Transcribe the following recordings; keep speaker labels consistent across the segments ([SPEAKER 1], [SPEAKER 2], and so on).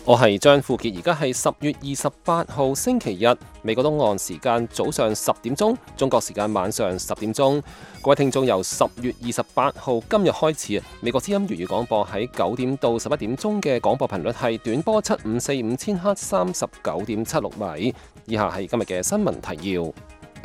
[SPEAKER 1] 我係張富傑，而家係10月28號星期日，美國東岸時間早上10點鐘，中國時間晚上10點鐘。各位聽眾，由10月28號今日開始，美國之音粵語廣播喺9點到11點鐘嘅廣播頻率係短波7545千赫39.76米。以下係今日嘅新聞提要。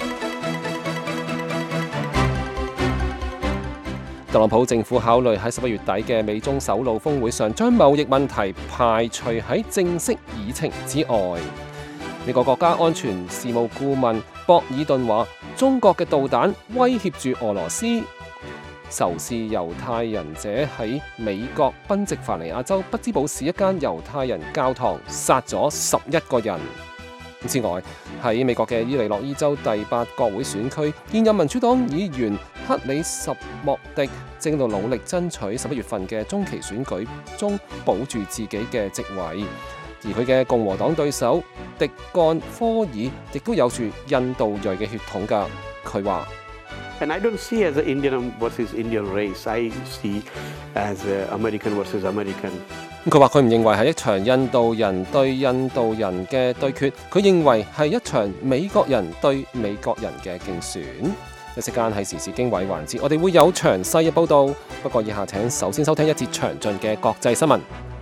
[SPEAKER 1] 特朗普政府考慮喺11月底嘅美中首腦峰會上，將貿易問題排除喺正式議程之外。美國國家安全事務顧問博爾頓話，中國嘅導彈威脅住俄羅斯。仇視猶太人者喺美國賓夕凡尼亞州匹茲堡市一間猶太人教堂殺咗11個人。之外，喺美國嘅伊利諾伊州第8國會選區，現任民主黨議員克里什莫迪正喺度努力爭取11月份嘅中期選舉中保住自己嘅席位，而佢嘅共和黨對手迪幹科爾亦都有住印度裔嘅血統㗎。佢話
[SPEAKER 2] And I don't see as an Indian versus Indian race. I see as American versus American.
[SPEAKER 1] 佢話佢唔認為係一場印度人對印度人嘅對決，佢認為係一場美國人對美國人嘅競選。一時間係時事經緯環節，我哋會有詳細嘅報導。不過以下請首先收聽一節詳盡嘅國際新聞。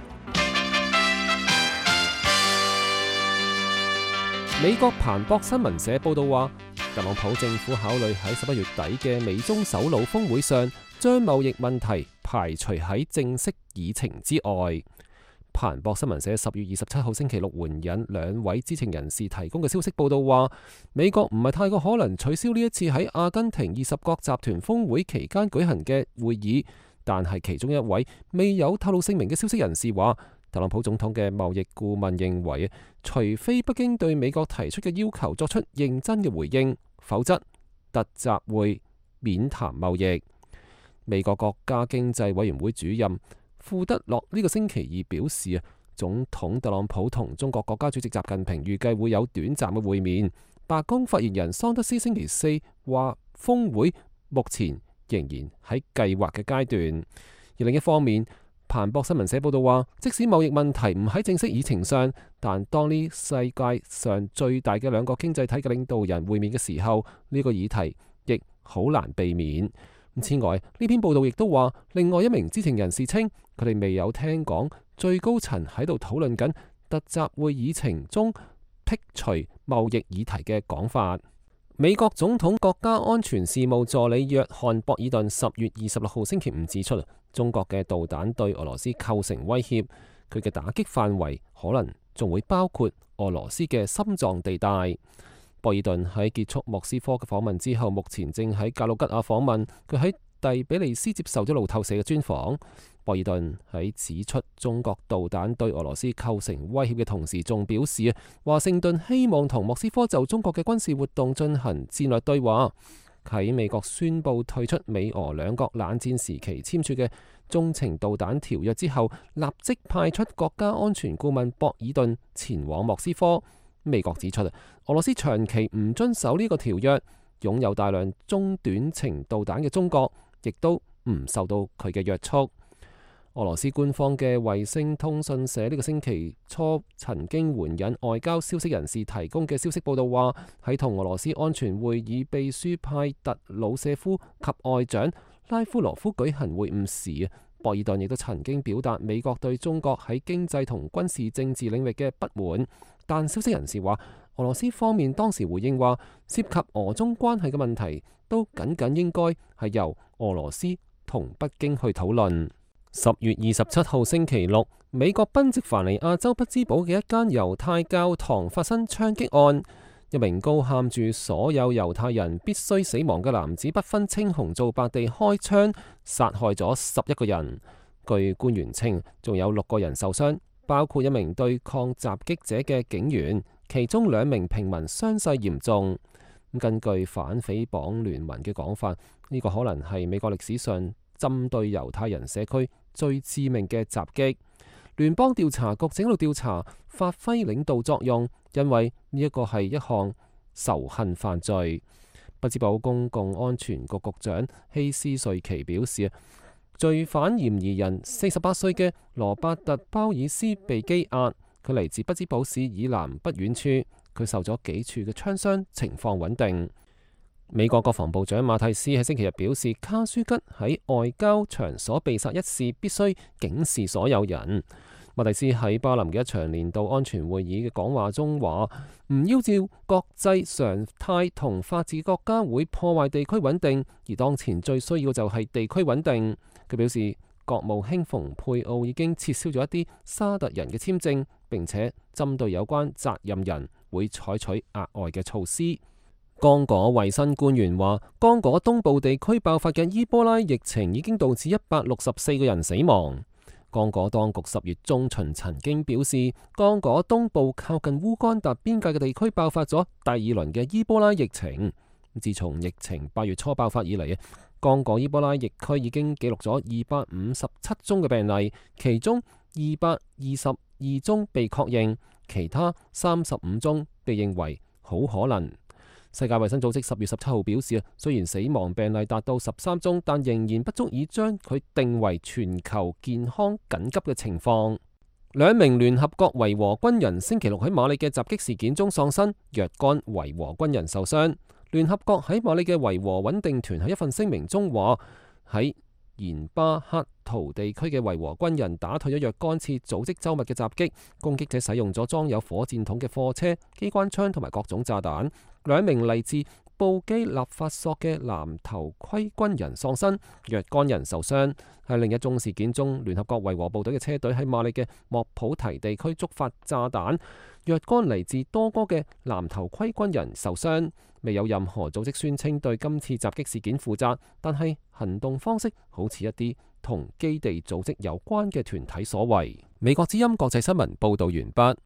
[SPEAKER 1] 美國彭博新聞社報道話，特朗普政府考慮喺11月底嘅美中首腦峰會上，將貿易問題排除喺正式議程之外。彭博新聞社10月27號星期六援引兩位知情人士提供嘅消息報道話，美國唔係太過可能取消呢一次喺阿根廷20國集團峰會期間舉行嘅會議，但係其中一位未有透露姓名嘅消息人士話，特朗普總統嘅貿易顧問認為，除非北京對美國提出嘅要求作出認真嘅回應，否則突襲會免談貿易。美國國家經濟委員會主任庫德洛呢個星期二表示，總統特朗普同中國國家主席習近平預計會有短暫嘅會面。白宮發言人桑德斯星期四話，峰會目前仍然喺計劃嘅階段。而另一方面，彭博新聞社報道話，即使貿易問題唔喺正式議程上，但當呢世界上最大嘅兩個經濟體嘅領導人會面嘅時候，呢個議題亦好難避免。此外，呢篇報道亦都話，另外一名知情人士稱，佢哋未有聽講最高層喺度討論緊突襲會議程中剔除貿易議題嘅講法。美國總統國家安全事務助理約翰博爾頓10月26號星期五指出，中國嘅導彈對俄羅斯構成威脅，佢嘅打擊範圍可能仲會包括俄羅斯嘅心臟地帶。博爾頓喺結束莫斯科嘅訪問之後，目前正喺格魯吉亞訪問。佢喺第比利斯接受咗路透社嘅專訪。博爾頓喺指出中國導彈對俄羅斯構成威脅嘅同時，仲表示華盛頓希望同莫斯科就中國嘅軍事活動進行戰略對話。喺美國宣布退出美俄兩國冷戰時期簽署嘅中程導彈條約之後，立即派出國家安全顧問博爾頓前往莫斯科。美國指出，俄羅斯長期唔遵守呢個條約，擁有大量中短程導彈嘅中國，亦都唔受到佢嘅約束。俄羅斯官方嘅衛星通訊社呢個星期初曾經援引外交消息人士提供嘅消息報道話，喺同俄羅斯安全會議秘書派特魯舍夫及外長拉夫羅夫舉行會晤時，博爾頓亦都曾經表達美國對中國喺經濟同軍事政治領域嘅不滿。但消息人士話，俄羅斯方面當時回應話，涉及俄中關係嘅問題都僅僅應該係由俄羅斯同北京去討論。10月27號星期六，美國賓夕凡尼亞州匹茲堡嘅一間猶太教堂發生槍擊案，一名高喊住所有猶太人必須死亡嘅男子不分青紅皂白地開槍，殺害咗11個人。據官員稱，仲有6個人受傷，包括一名對抗襲擊者嘅警員，其中2名平民傷勢嚴重。根據反誹謗聯盟嘅講法，呢個可能係美國歷史上針對猶太人社區最致命嘅襲擊。聯邦調查局正喺度調查，發揮領導作用，因為呢一個係一項仇恨犯罪。匹茲堡公共安全局局長希斯瑞奇表示，罪犯嫌疑人48歲嘅羅伯特鮑爾斯被羈押， 佢嚟自匹茲堡市以南不遠處，佢受咗幾處嘅槍傷，情況穩定。美國國防部長馬蒂斯喺星期日表示，卡舒吉喺外交場所被殺一事必須警示所有人。馬蒂斯喺巴林嘅一場年度安全會議嘅講話中話，唔要照國際常態同法治國家會破壞地區穩定，而當前最需要就係地區穩定。佢表示，國務卿蓬佩奧已經撤銷咗一啲沙特人嘅簽證，並且針對有關責任人會採取額外嘅措施。剛果衛生官員話，剛果東部地區爆發嘅伊波拉疫情已經導致164個人死亡。剛果當局10月中旬曾經表示，剛果東部靠近烏干達邊界嘅地區爆發咗第二輪嘅伊波拉疫情。自從疫情8月初爆發以嚟，剛果伊波拉疫區已經記錄咗257宗嘅病例，其中222宗被確認，其他35宗被認為好可能。世界衛生組織10月17號表示，雖然死亡病例達到13宗，但仍然不足以將佢定為全球健康緊急嘅情況。2名聯合國維和軍人星期六喺馬里嘅襲擊事件中喪生，若干維和軍人受傷。聯合國喺馬里嘅維和穩定團喺一份聲明中話，喺延巴克圖地區嘅維和軍人打退咗若干次組織周密嘅襲擊，攻擊者使用咗裝有火箭筒嘅貨車、機關槍同埋各種炸彈。2名嚟自布基納法索嘅藍頭盔軍人喪生，若干人受傷。喺另一宗事件中，聯合國維和部隊嘅車隊喺馬里嘅莫普提地區觸發炸彈，若干嚟自多哥嘅藍頭盔軍人受傷。未有任何組織宣稱對今次襲擊事件負責，但係行動方式好似一啲同基地組織有關嘅團體所為。美國之音國際新聞報道完畢。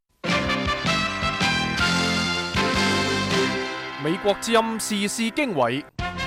[SPEAKER 3] 美國之音時事經緯，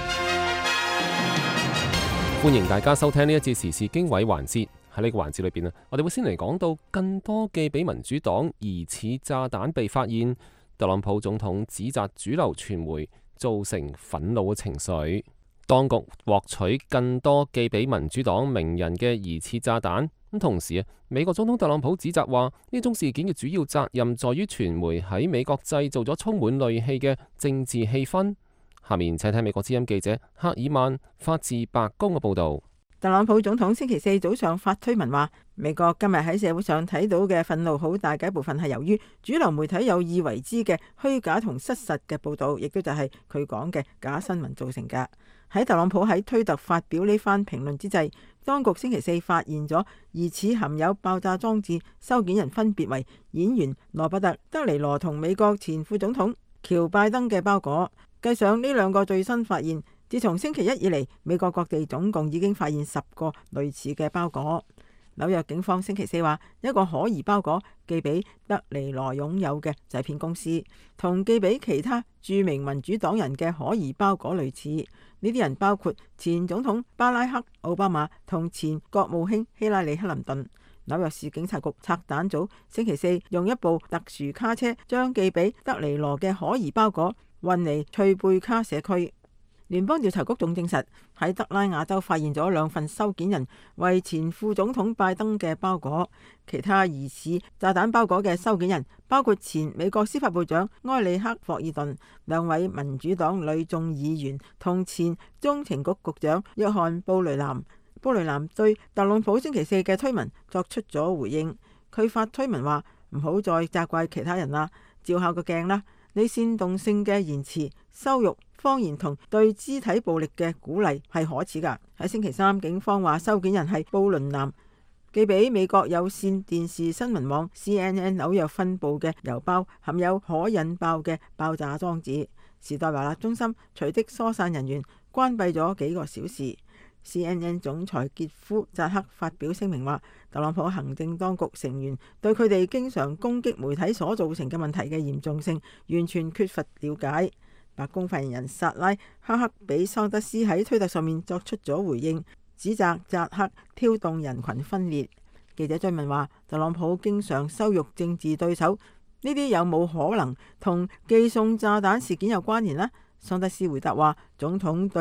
[SPEAKER 1] 歡迎大家收聽呢一節時事經緯環節。喺呢個環節裏邊我哋會先嚟講到更多寄俾民主黨疑似炸彈被發現。特朗普總統指責主流傳媒造成憤怒嘅情緒，當局獲取更多寄俾民主黨名人嘅疑似炸彈。咁同時美國總統特朗普指責話，呢種事件嘅主要責任在於傳媒喺美國製造咗充滿戾氣嘅政治氣氛。下面請睇美國之音記者赫爾曼發自白宮嘅報道。
[SPEAKER 4] 特朗普總統星期四早上發推文話，美國今日喺社會上睇到嘅憤怒好大嘅一部分係由於主流媒體有意為之嘅虛假同失實嘅報道，亦都就係佢講嘅假新聞造成嘅。喺特朗普喺推特發表呢番評論之際，當局星期四發現咗疑似含有爆炸裝置收件人分別為演員羅伯特·德尼羅同美國前副總統喬拜登嘅包裹。計上呢兩個最新發現，自從星期一以嚟，美國各地總共已經發現10個類似嘅包裹。紐約警方星期四話，一個可疑包裹寄俾德尼羅擁有嘅製片公司，同寄俾其他著名民主黨人嘅可疑包裹類似。呢啲人包括前總統巴拉克·奧巴馬同前國務卿希拉里·克林頓。紐約市警察局拆彈組星期四用一部特殊卡車將寄俾德尼羅嘅可疑包裹運嚟翠貝卡社區。聯邦調查局仲證實喺德拉瓦州發現咗2份收件人為前副總統拜登嘅包裹。其他疑似炸彈包裹嘅收件人包括前美國司法部長埃里克·霍爾頓、2位民主黨女眾議員同前中情局局長約翰·布雷南。布雷南對特朗普星期四嘅推文作出咗回應，佢發推文話：唔好再責怪其他人啦，照下個鏡啦。你煽動性嘅言辭、羞辱、謊言同對肢體暴力嘅鼓勵係可恥㗎。喺星期三，警方話收件人係布倫南寄俾美國有線電視新聞網 CNN 紐約分部嘅郵包，含有可引爆嘅爆炸裝置。時代華納中心隨即疏散人員，關閉咗幾個小時。CNN 總裁傑夫扎克發表聲明話，特朗普行政當局成員對佢哋經常攻擊媒體所造成嘅問題嘅嚴重性完全缺乏了解。白宮發言人薩拉哈克比桑德斯喺推特上面作出咗回應，指責扎克挑動人群分裂。記者追問話，特朗普經常羞辱政治對手，呢啲有冇可能同寄送炸彈事件有關聯呢？桑德斯回答話，總統對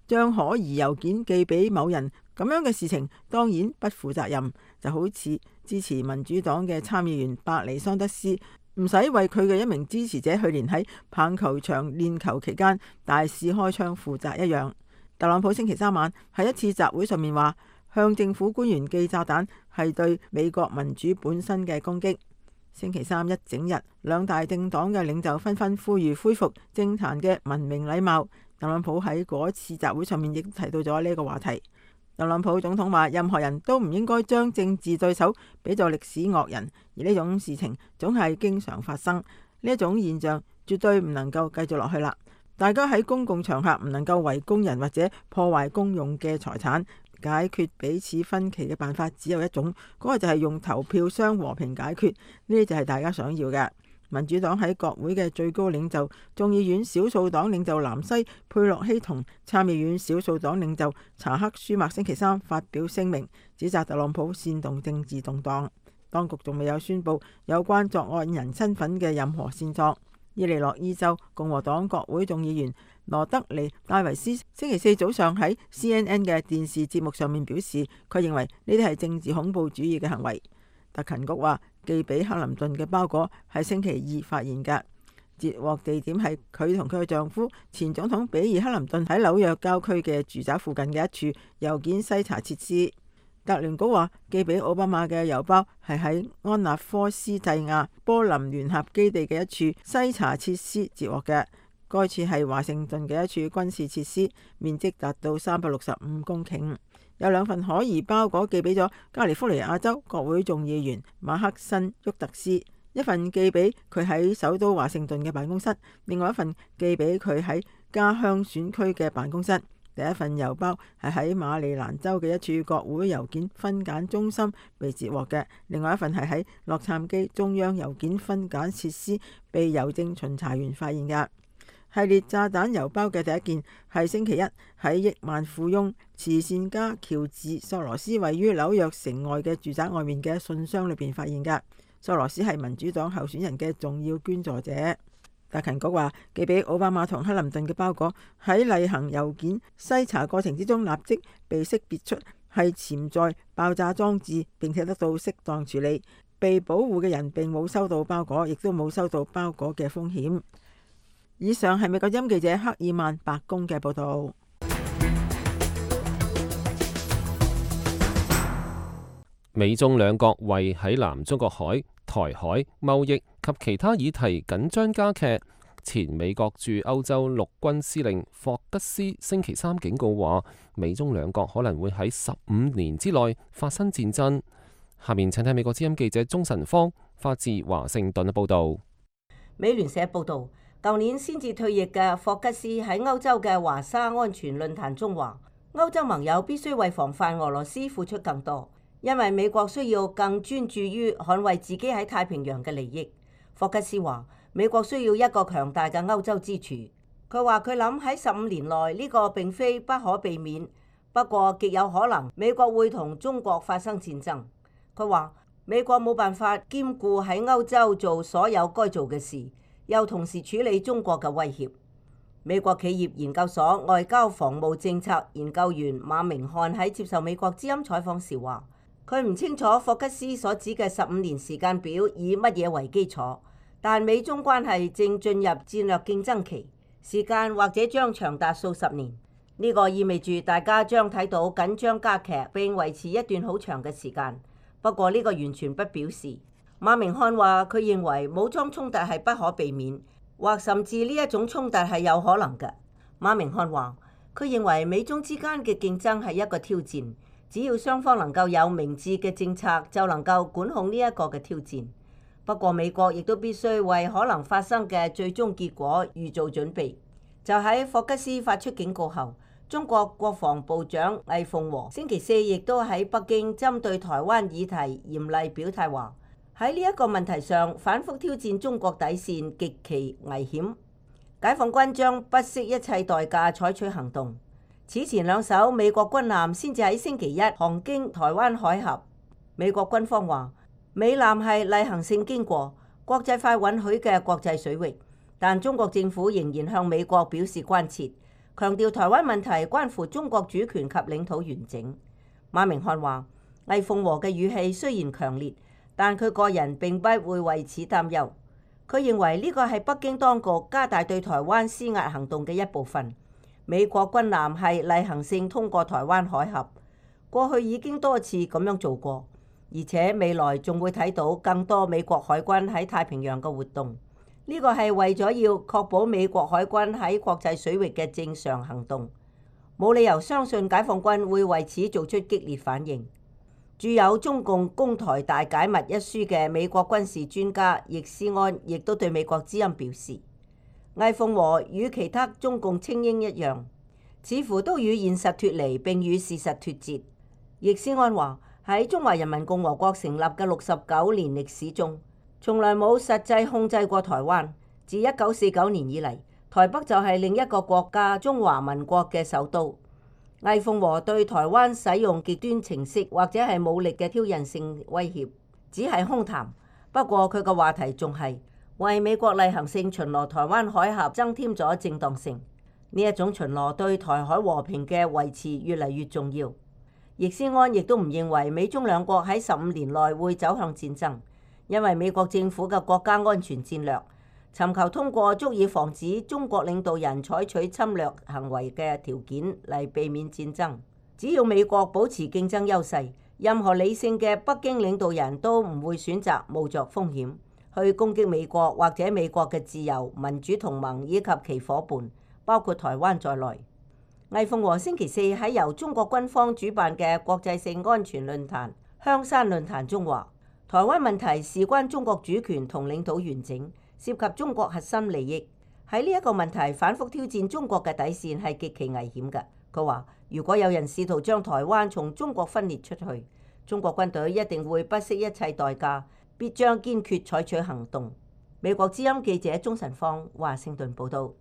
[SPEAKER 4] 將可疑郵件寄俾某人，咁樣嘅事情當然不負責任。就好似支持民主黨嘅參議員伯尼桑德斯唔使為佢嘅一名支持者去年喺棒球場練球期間大肆開槍負責一樣。特朗普星期三晚喺一次集會上面話，向政府官員寄炸彈係對美國民主本身嘅攻擊。星期三一整日，兩大政黨嘅領袖紛紛呼籲恢復政壇嘅文明禮貌。特朗普喺嗰次集會上面亦提到咗呢個話題。特朗普總統話，任何人都唔應該將政治對手比作歷史惡人，而呢種事情總係經常發生。呢一種現象絕對唔能夠繼續落去啦。大家喺公共場合唔能夠圍攻人或者破壞公用嘅財產。解決彼此分歧嘅辦法只有一種，嗰個就係用投票箱和平解決。呢啲就係大家想要嘅。民主黨喺國會嘅最高領袖、眾議院少數黨領袖南西佩洛西同參議院少數黨領袖查克舒默星期三發表聲明，指責特朗普煽動政治動盪。當局仲未有宣布有關作案人身份嘅任何線索。伊利諾伊州共和黨國會眾議員羅德尼戴維斯星期四早上喺 CNN 嘅電視節目上面表示，佢認為呢啲係政治恐怖主義嘅行為。特勤局話，寄俾克林頓嘅包裹係星期二發現嘅，截獲地點係佢同佢嘅丈夫前總統比爾克林頓喺紐約郊區嘅住宅附近嘅一處郵件篩查設施。特聯局話，寄俾奧巴馬嘅郵包係喺安納科斯蒂亞波林聯合基地嘅一處篩查設施截獲嘅。該處係華盛頓嘅一處軍事設施，面積達到365公頃。有兩份可疑包裹寄俾咗加利福尼亞州國會眾議員馬克森沃特斯，一份寄俾佢喺首都華盛頓嘅辦公室，另外一份寄俾佢喺家鄉選區嘅辦公室。第一份郵包係喺馬里蘭州嘅一處國會郵件分揀中心被截獲嘅，另外一份係喺洛杉磯中央郵件分揀設施被郵政巡查員發現嘅。系列炸彈郵包嘅第一件係星期一喺億萬富翁慈善家喬治索羅斯位於紐約城外嘅住宅外面嘅信箱裏邊發現嘅。索羅斯係民主黨候選人嘅重要捐助者。特勤局話，寄俾奧巴馬同克林頓嘅包裹喺例行郵件篩查過程之中立即被識別出係潛在爆炸裝置，並且得到適當處理。被保護嘅人並冇收到包裹，亦都冇收到包裹嘅風險。以上係美國之音記者克爾曼白宮嘅報道。
[SPEAKER 1] 美中兩國為喺南中國海、台海、貿易及其他議題緊張加劇。前美國駐歐洲陸軍司令霍吉斯星期三警告話，美中兩國可能會喺15年之內發生戰爭。下面請睇美國之音記者鍾晨芳發自華盛頓嘅報道。
[SPEAKER 5] 美聯社報道，舊年先至退役嘅霍吉斯喺歐洲嘅華沙安全論壇中話，歐洲盟友必須為防範俄羅斯付出更多，因為美國需要更專注於捍衛自己喺太平洋嘅利益。霍吉斯話，美國需要一個強大嘅歐洲支柱。佢話佢諗喺15年內呢個並非不可避免，不過極有可能美國會同中國發生戰爭。佢話美國冇辦法兼顧喺歐洲做所有該做嘅事，又同時處理中國嘅威脅。美國企業研究所外交防務政策研究員馬明漢喺接受美國之音採訪時話，佢唔清楚霍吉斯所指嘅15年時間表以乜嘢為基礎，但美中關係正進入戰略競爭期，時間或者將長達數十年。呢個意味住大家將睇到緊張加劇並維持一段好長嘅時間。不過呢個完全不表示。馬明漢話佢認為武裝衝突係不可避免，或甚至呢一種衝突係有可能嘅。馬明漢話佢認為美中之間嘅競爭係一個挑戰，只要雙方能夠有明智嘅政策，就能夠管控呢一個嘅挑戰。不過美國亦都必須為可能發生嘅最終結果預做準備。就喺霍吉斯發出警告後，中國國防部長魏鳳和星期四亦都喺北京針對台灣議題嚴厲表態，話喺呢一個問題上反覆挑戰中國底線極其危險，解放軍將不惜一切代價採取行動。此前2艘美國軍艦先至喺星期一航經台灣海峽。美國軍方話美艦係例行性經過國際法允許嘅國際水域，但中國政府仍然向美國表示關切。 強調台灣問題關乎中國主權及領土完整。馬明漢話：魏鳳和嘅語氣雖然強烈，但佢個人並不會為此擔憂。佢認為呢個係北京當局加大對台灣施壓行動嘅一部分。美國軍艦係例行性通過台灣海峽，過去已經多次咁樣做過，而且未來仲會睇到更多美國海軍喺太平洋嘅活動。呢個係為咗要確保美國海軍喺國際水域嘅正常行動，冇理由相信解放軍會為此做出激烈反應。著有《中共攻台大解密》一書嘅美國軍事專家易思安亦都對美國之音表示，魏鳳和與其他中共精英一樣，似乎都與現實脫離並與事實脫節。易思安話：喺中華人民共和國成立嘅69年歷史中，從來冇實際控制過台灣。自1949年以嚟，台北就係另一個國家中華民國嘅首都。魏鳳和對台灣使用極端程式或者係武力嘅挑釁性威脅，只係空談。不過佢個話題仲係為美國例行性巡邏台灣海峽增添咗正當性。呢一種巡邏對台海和平嘅維持越嚟越重要。易思安亦都唔認為美中兩國喺15年內會走向戰爭，因為美國政府嘅國家安全戰略尋求通過足以防止中國領導人採取侵略行為嘅條件嚟避免戰爭。只要美國保持競爭優勢，任何理性嘅北京領導人都唔會選擇冒着風險去攻擊美國或者美國嘅自由民主同盟以及其夥伴，包括台灣在內。魏鳳和星期四喺由中國軍方主辦嘅國際性安全論壇香山論壇中話：台灣問題事關中國主權同領土完整，涉及中國核心利益。喺呢一個問題反覆挑戰中國嘅底線係極其危險嘅。佢話：如果有人試圖將台灣從中國分裂出去，中國軍隊一定會不惜一切代價，必將堅決採取行動。美國之音記者鍾晨芳華盛頓報道。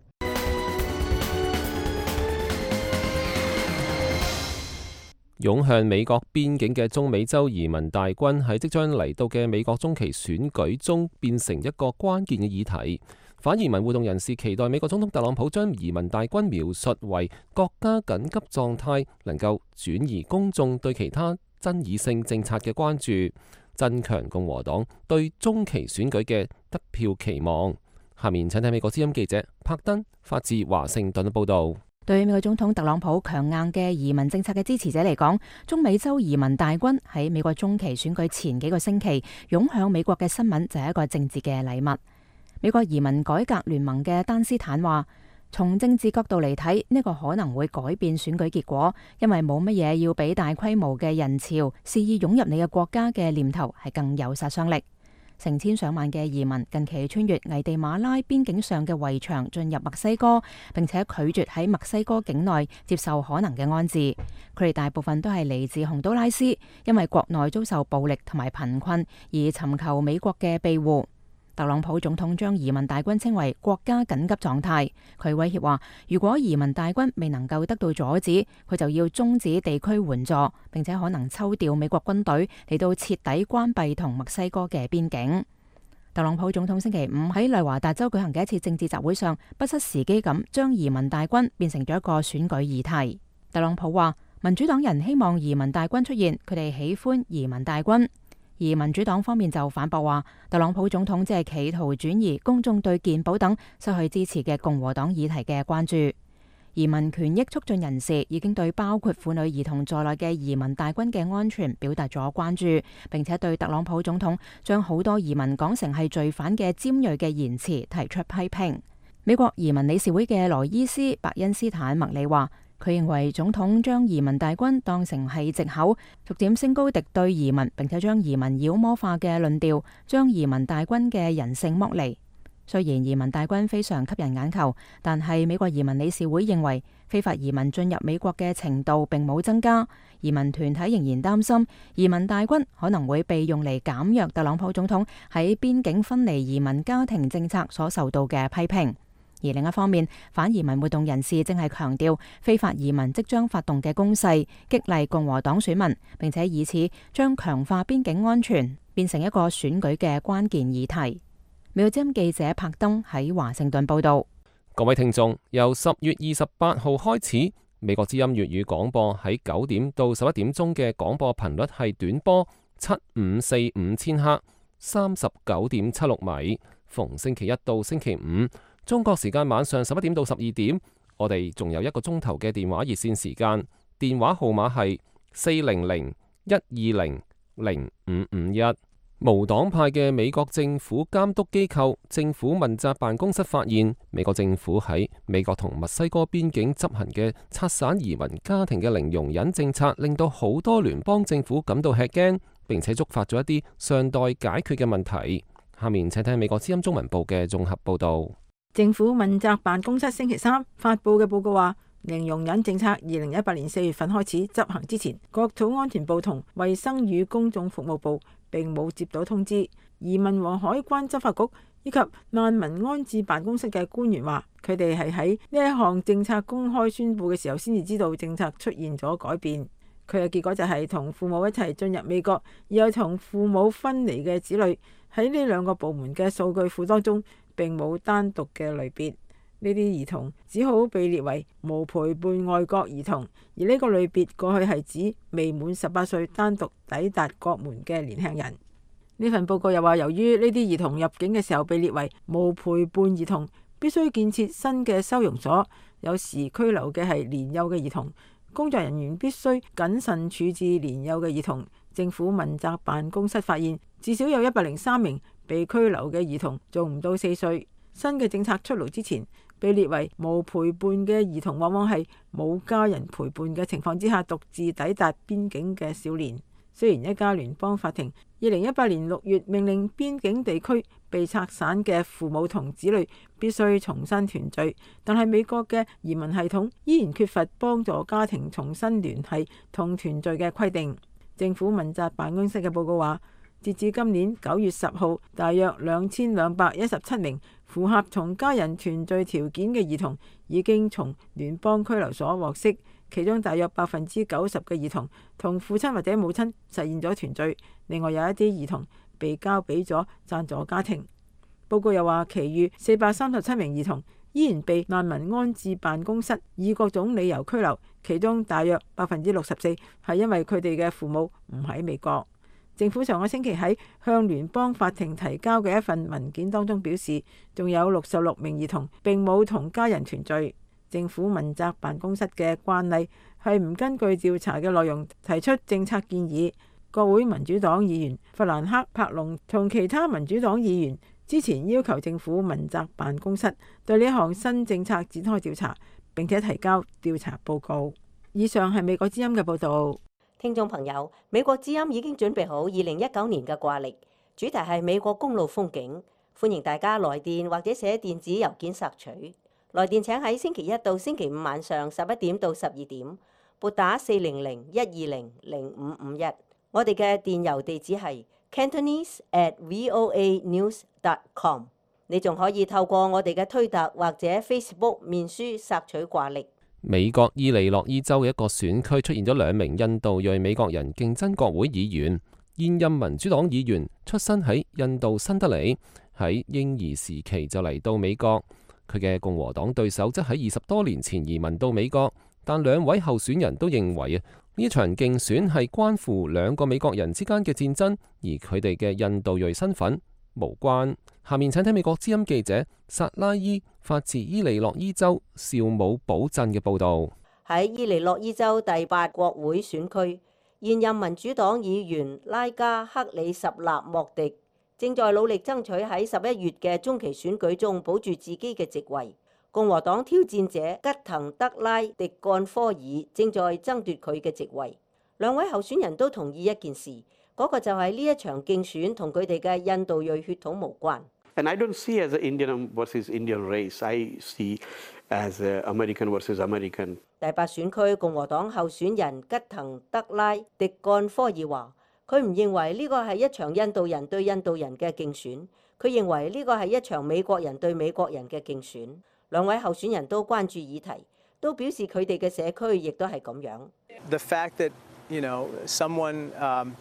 [SPEAKER 1] 湧向美國邊境嘅中美洲移民大軍喺即將嚟到嘅美國中期選舉中變成一個關鍵嘅議題。反移民活動人士期待美國總統特朗普將移民大軍描述為國家緊急狀態，能夠轉移公眾對其他爭議性政策嘅關注，增強共和黨對中期選舉嘅得票期望。下面請睇美國之音記者柏登發自華盛頓嘅報導。
[SPEAKER 6] 對美國總統特朗普強硬嘅移民政策嘅支持者嚟講，中美洲移民大軍喺美國中期選舉前幾個星期湧向美國嘅新聞就係一個政治嘅禮物。美國移民改革聯盟嘅丹斯坦話，從政治角度嚟睇，呢個可能會改變選舉結果，因為冇乜嘢要比大規模嘅人潮肆意湧入你嘅國家嘅念頭係更有殺傷力。成千上萬嘅移民近期穿越危地馬拉邊境上嘅圍牆進入墨西哥，並且拒絕喺墨西哥境內接受可能嘅安置。佢哋大部分都係嚟自洪都拉斯，因為國內遭受暴力同埋貧困而尋求美國嘅庇護。特朗普總統將移民大軍稱為國家緊急狀態，佢威脅話，如果移民大軍未能夠得到阻止，佢就要終止地區援助，並且可能抽調美國軍隊嚟到徹底關閉同墨西哥嘅邊境。特朗普總統星期五喺內華達州舉行嘅一次政治集會上，不失時機咁將移民大軍變成咗一個選舉議題。特朗普話，民主黨人希望移民大軍出現，佢哋喜歡移民大軍。而民主黨方面就反駁話，特朗普總統只係企圖轉移公眾對健保等失去支持嘅共和黨議題嘅關注。移民權益促進人士已經對包括婦女兒童在內嘅移民大軍嘅安全表達咗關注，並且對特朗普總統將好多移民講成係罪犯嘅尖銳嘅言辭提出批評。美國移民理事會嘅羅伊斯·白恩斯坦麥里話，佢認為總統將移民大軍當成係藉口，逐漸升高敵對移民，並且將移民妖魔化嘅論調，將移民大軍嘅人性剝離。雖然移民大軍非常吸引眼球，但係美國移民理事會認為非法移民進入美國嘅程度並冇增加。移民團體仍然擔心移民大軍可能會被用嚟減弱特朗普總統喺邊境分離移民家庭政策所受到嘅批評。而另一方面，反移民活動人士正係強調非法移民即將發動嘅攻勢，激勵共和黨選民，並且以此將強化邊境安全變成一個選舉嘅關鍵議題。美國之音記者柏登喺華盛頓報道。
[SPEAKER 1] 各位聽眾，由10月28號開始，美國之音粵語廣播喺9點到11點鐘嘅廣播頻率係短波7545千赫，39.76米。逢星期一到星期五，中國時間晚上11點到12點，我哋仲有1個鐘頭嘅電話熱線時間，電話號碼係400-120-0551。無黨派嘅美國政府監督機構政府問責辦公室發現，美國政府喺美國同墨西哥邊境執行嘅拆散移民家庭嘅零容忍政策，令到好多聯邦政府感到吃驚，並且觸發咗一啲尚待解決嘅問題。下面請聽美國之音中文部嘅綜合報道。
[SPEAKER 4] 政府問責辦公室星期三發佈嘅報告話，零容忍政策2018年4月份開始執行之前，國土安全部同衛生與公眾服務部並冇接到通知。移民和海關執法局以及難民安置辦公室嘅官員話，佢哋係喺呢一項政策公開宣佈嘅時候先至知道政策出現咗改變。佢嘅結果就係同父母一齊進入美國，而有同父母分離嘅子女喺呢兩個部門嘅數據庫當中並冇單獨嘅類別。呢啲兒童只好被列為無陪伴外國兒童，而呢個類別過去係指未滿18歲單獨抵達國門嘅年輕人。呢份報告又話，由於呢啲兒童入境嘅時候被列為無陪伴兒童，必須建設新嘅收容所，有時拘留嘅係年幼嘅兒童，工作人員必須謹慎處置年幼嘅兒童。政府問責辦公室發現，至少有103名被拘留嘅兒童做唔到4歲。新嘅政策出爐之前，被列為無陪伴嘅兒童往往係冇家人陪伴嘅情況之下獨自抵達邊境嘅少年。雖然一家聯邦法庭2018年6月命令邊境地區被拆散嘅父母同子女必須重新團聚，但係美國嘅移民系統依然缺乏幫助家庭重新聯繫同團聚嘅規定。政府問責辦公室嘅報告話，截至今年9月10號，大約2217名符合同家人團聚條件嘅兒童已經從聯邦拘留所獲釋，其中大約90%嘅兒童同父親或者母親實現咗團聚，另外有一啲兒童被交俾咗贊助家庭。報告又話，其餘437名兒童依然被難民安置辦公室以各種理由拘留，其中大約64%係因為佢哋嘅父母唔喺美國。政府上個星期喺向聯邦法庭提交嘅一份文件當中表示，仲有66名兒童並冇同家人團聚。政府問責辦公室嘅慣例係唔根據調查嘅內容提出政策建議。國會民主黨議員弗蘭克·柏龍同其他民主黨議員之前要求政府問責辦公室對呢項新政策展開調查，並且提交調查報告。以上係美國之音嘅報導。
[SPEAKER 5] 聽眾朋友，美國之音已經準備好2019年嘅掛曆，主題係美國公路風景，歡迎大家來電或者寫電子郵件索取。來電請喺星期一到星期五晚上11點到12點，撥打400-120-0551。我哋嘅電郵地址係 cantonese@voanews.com。你仲可以透過我哋嘅推特或者 Facebook 面書索取掛曆。
[SPEAKER 1] 美國伊利諾伊州嘅一個選區出現咗2名印度裔美國人競爭國會議員。現任民主黨議員出身喺印度新德里，喺嬰兒時期就嚟到美國。佢嘅共和黨對手則喺20多年前移民到美國，但兩位候選人都認為呢場競選係關乎2個美國人之間嘅戰爭，而佢哋嘅印度裔身份無關。下面請聽美國之音記者薩拉伊發自伊利諾伊州紹姆堡鎮嘅報導。
[SPEAKER 5] 喺伊利諾伊州第8國會選區，現任民主黨議員拉加克里什納莫迪正在努力爭取喺11月嘅中期選舉中保住自己嘅席位。共和黨挑戰者吉滕德拉迪幹科爾正在爭奪佢嘅席位。兩位候選人都同意一件事，嗰個就係呢一場競選同佢哋嘅印度裔血統無關。
[SPEAKER 2] And I don't see as an Indian versus Indian race. I see as American versus American.
[SPEAKER 5] 第8選區共和黨候選人吉滕德拉迪幹科爾話，佢唔認為呢個係一場印度人對印度人嘅競選，佢認為呢個係一場美國人對美國人嘅競選。兩位候選人都關注議題，都表示佢哋嘅社區亦都係咁樣。
[SPEAKER 7] The fact that someone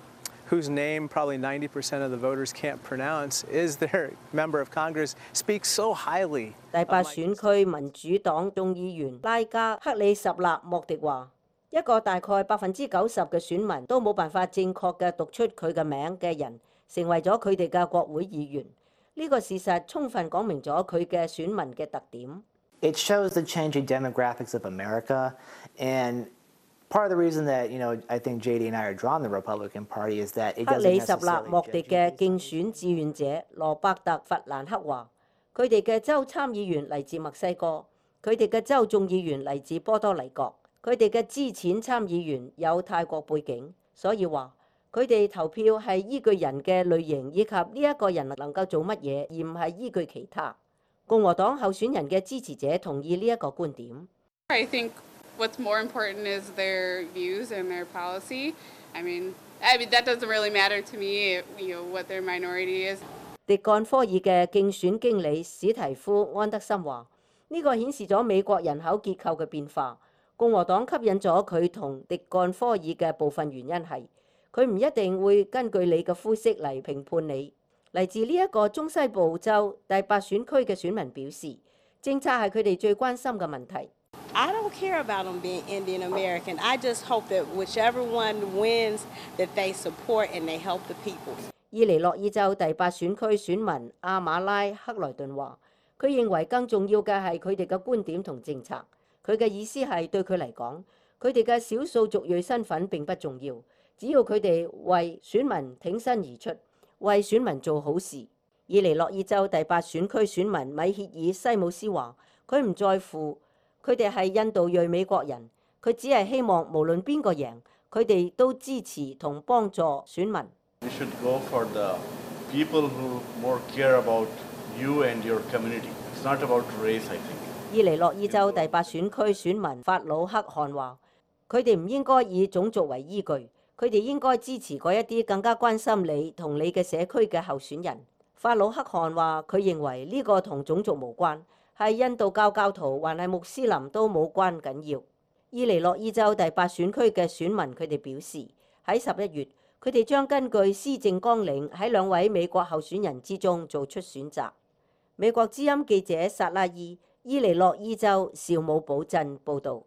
[SPEAKER 7] whose name probably 90% of the voters can't pronounce, is their member of Congress, speaks so highly.
[SPEAKER 5] 第八選區民主黨眾議員拉加克里什納莫迪話：一個大概90%嘅選民都冇辦法正確嘅讀出佢嘅名嘅人，成為咗佢哋嘅國會議員。呢個事實充分講明咗佢嘅選民嘅特點。
[SPEAKER 8] It shows the changing demographics of America, and part of the reason that I think JD and I are drawn to the Republican Party is that it doesn't necessarily. 克里什納莫迪嘅競選志願者羅伯特弗蘭克話：佢哋嘅州參議員嚟自墨西哥，佢哋嘅州眾議員嚟自波多黎各，佢哋嘅資淺參議員有泰國背景，所以話佢哋投票係依據人嘅類型以及呢一個人能夠做乜嘢，而唔係依據其他。共和黨候選人嘅支持者同意呢一個觀點。
[SPEAKER 9] I think what's more important is their views and their policy. I mean that doesn't really matter to me, what their minority is.
[SPEAKER 5] 迪幹科爾嘅競選經理史提夫安德森話：呢個顯示咗美國人口結構嘅變化。共和黨吸引咗佢同迪幹科爾嘅部分原因係佢唔一定會根據你嘅膚色嚟評判你。嚟自呢一個中西部州第八選區嘅選民表示，政策係佢哋最關心嘅問題。
[SPEAKER 10] I don't care about them being Indian American. I just hope that whichever one wins, that they support and they help the people.
[SPEAKER 5] 伊利諾伊州第八選區選民阿馬拉克萊頓話：佢認為更重要嘅係佢哋嘅觀點同政策。佢嘅意思係對佢嚟講，佢哋嘅少數族裔身份並不重要，只要佢哋為選民挺身而出，為選民做好事。伊利諾伊州第八選區選民米歇爾西姆斯話：佢唔在乎佢哋係印度裔美國人，佢只係希望無論邊個贏，佢哋都支持同幫助選民。
[SPEAKER 11] You should go for the people who more care about you and your community. It's not about race, I think.
[SPEAKER 5] 伊利諾伊州第八選區選民法魯克汗話：佢哋唔應該以種族為依據，佢哋應該支持嗰一啲更加關心你同你嘅社區嘅候選人。法魯克汗話：佢認為呢個同種族無關，係印度教教徒還係穆斯林都冇關緊要。伊利諾伊州第八選區嘅選民佢哋表示，喺11月，佢哋將根據施政綱領喺2位美國候選人之中做出選擇。美國之音記者薩拉伊，伊利諾伊州紹姆堡鎮報導。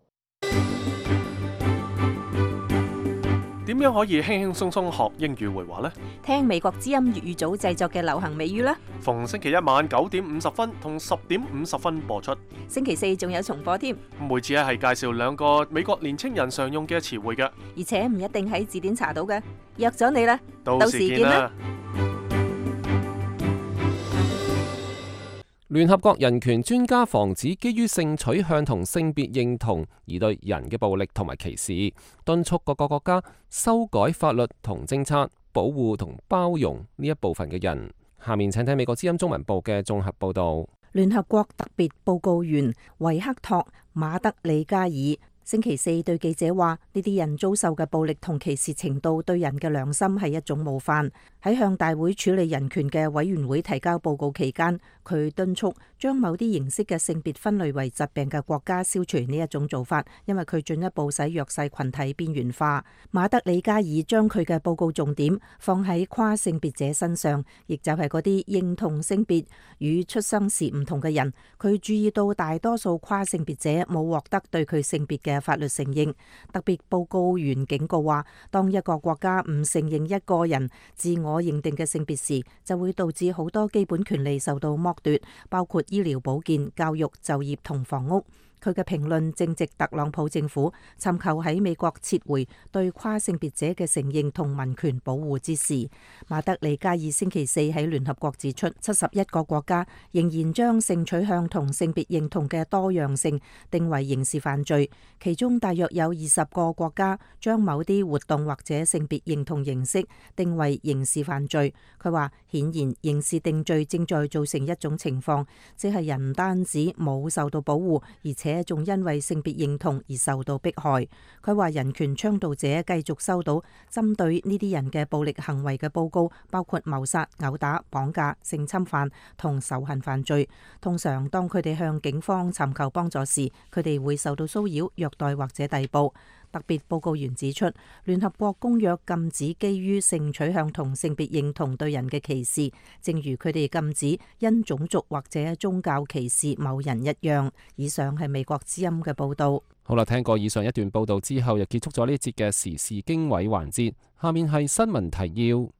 [SPEAKER 3] 點樣可以輕輕鬆鬆學英語會話呢？
[SPEAKER 12] 聽美國之音粵語組製作嘅流行美語啦。
[SPEAKER 3] 逢星期一晚9點50分同10點50分播出。
[SPEAKER 12] 星期四仲有重播添。
[SPEAKER 3] 每次係介紹2個美國年青人常用嘅詞彙嘅，
[SPEAKER 12] 而且唔一定喺字典查到嘅。約咗你啦，
[SPEAKER 3] 到時見啦。
[SPEAKER 1] 聯合國人權專家防止基於性取向同性別認同而對人嘅暴力同埋歧視，敦促各個國家修改法律同政策，保護同包容呢一部分嘅人。下面請睇美國之音中文部嘅綜合報導。
[SPEAKER 6] 聯合國特別報告員維克托馬德里加爾星期四對記者話：呢啲人遭受嘅暴力同歧視程度對人嘅良心係一種冒犯。喺向大會處理人權嘅委員會提交報告期間，佢敦促將某啲形式嘅性別分類為疾病嘅國家消除呢一種做法，因為佢進一步使弱勢群體邊緣化。馬德里加爾將佢嘅報告重點放喺跨性別者身上，亦就係嗰啲認同性別與出生時唔同嘅人。佢注意到大多數跨性別者冇獲得對佢性別嘅法律承認。特別報告員警告話，當一個國家唔承認一個人自我認定嘅性別時，就會導致好多基本權利受到剝奪，包括醫療保健、教育、就業同房屋。佢嘅評論正值特朗普政府尋求喺美國撤回對跨性別者嘅承認同民權保護之時。馬德里加爾星期四喺聯合國指出，71個國家仍然將性取向同性別認同嘅多樣性定為刑事犯罪，其中大約有20個國家將某啲活動或者性別認同形式定為刑事犯罪。佢話，顯然刑事定罪正在造成一種情況，即係人唔單止冇受到保護，而且仲因為性別認同而受到迫害。佢話人權倡導者繼續收到針對呢啲人嘅暴力行為嘅報告，包括謀殺、毆打、綁架、性侵犯同仇恨犯罪。通常當佢哋向警方尋求幫助時，佢哋會受到騷擾、虐待或者逮捕。
[SPEAKER 13] 特別報告員指出，聯合國公約禁止基於性取向同性別認同對人嘅歧視，正如佢哋禁止因種族或者宗教歧視某人一樣。以上係美國之音嘅報道。
[SPEAKER 1] 好啦，聽過以上一段報道之後，又結束咗呢一節嘅時事經緯環節。下面係新聞提要。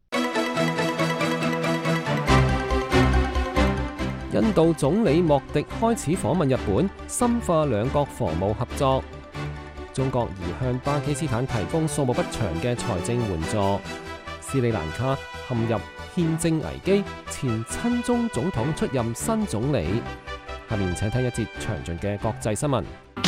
[SPEAKER 1] 印度總理莫迪開始訪問日本，深化兩國防務合作。中國擬向巴基斯坦提供數目不詳嘅財政援助。斯里蘭卡陷入憲政危機，前親中總統出任新總理。下面請聽一節詳盡嘅國際新聞。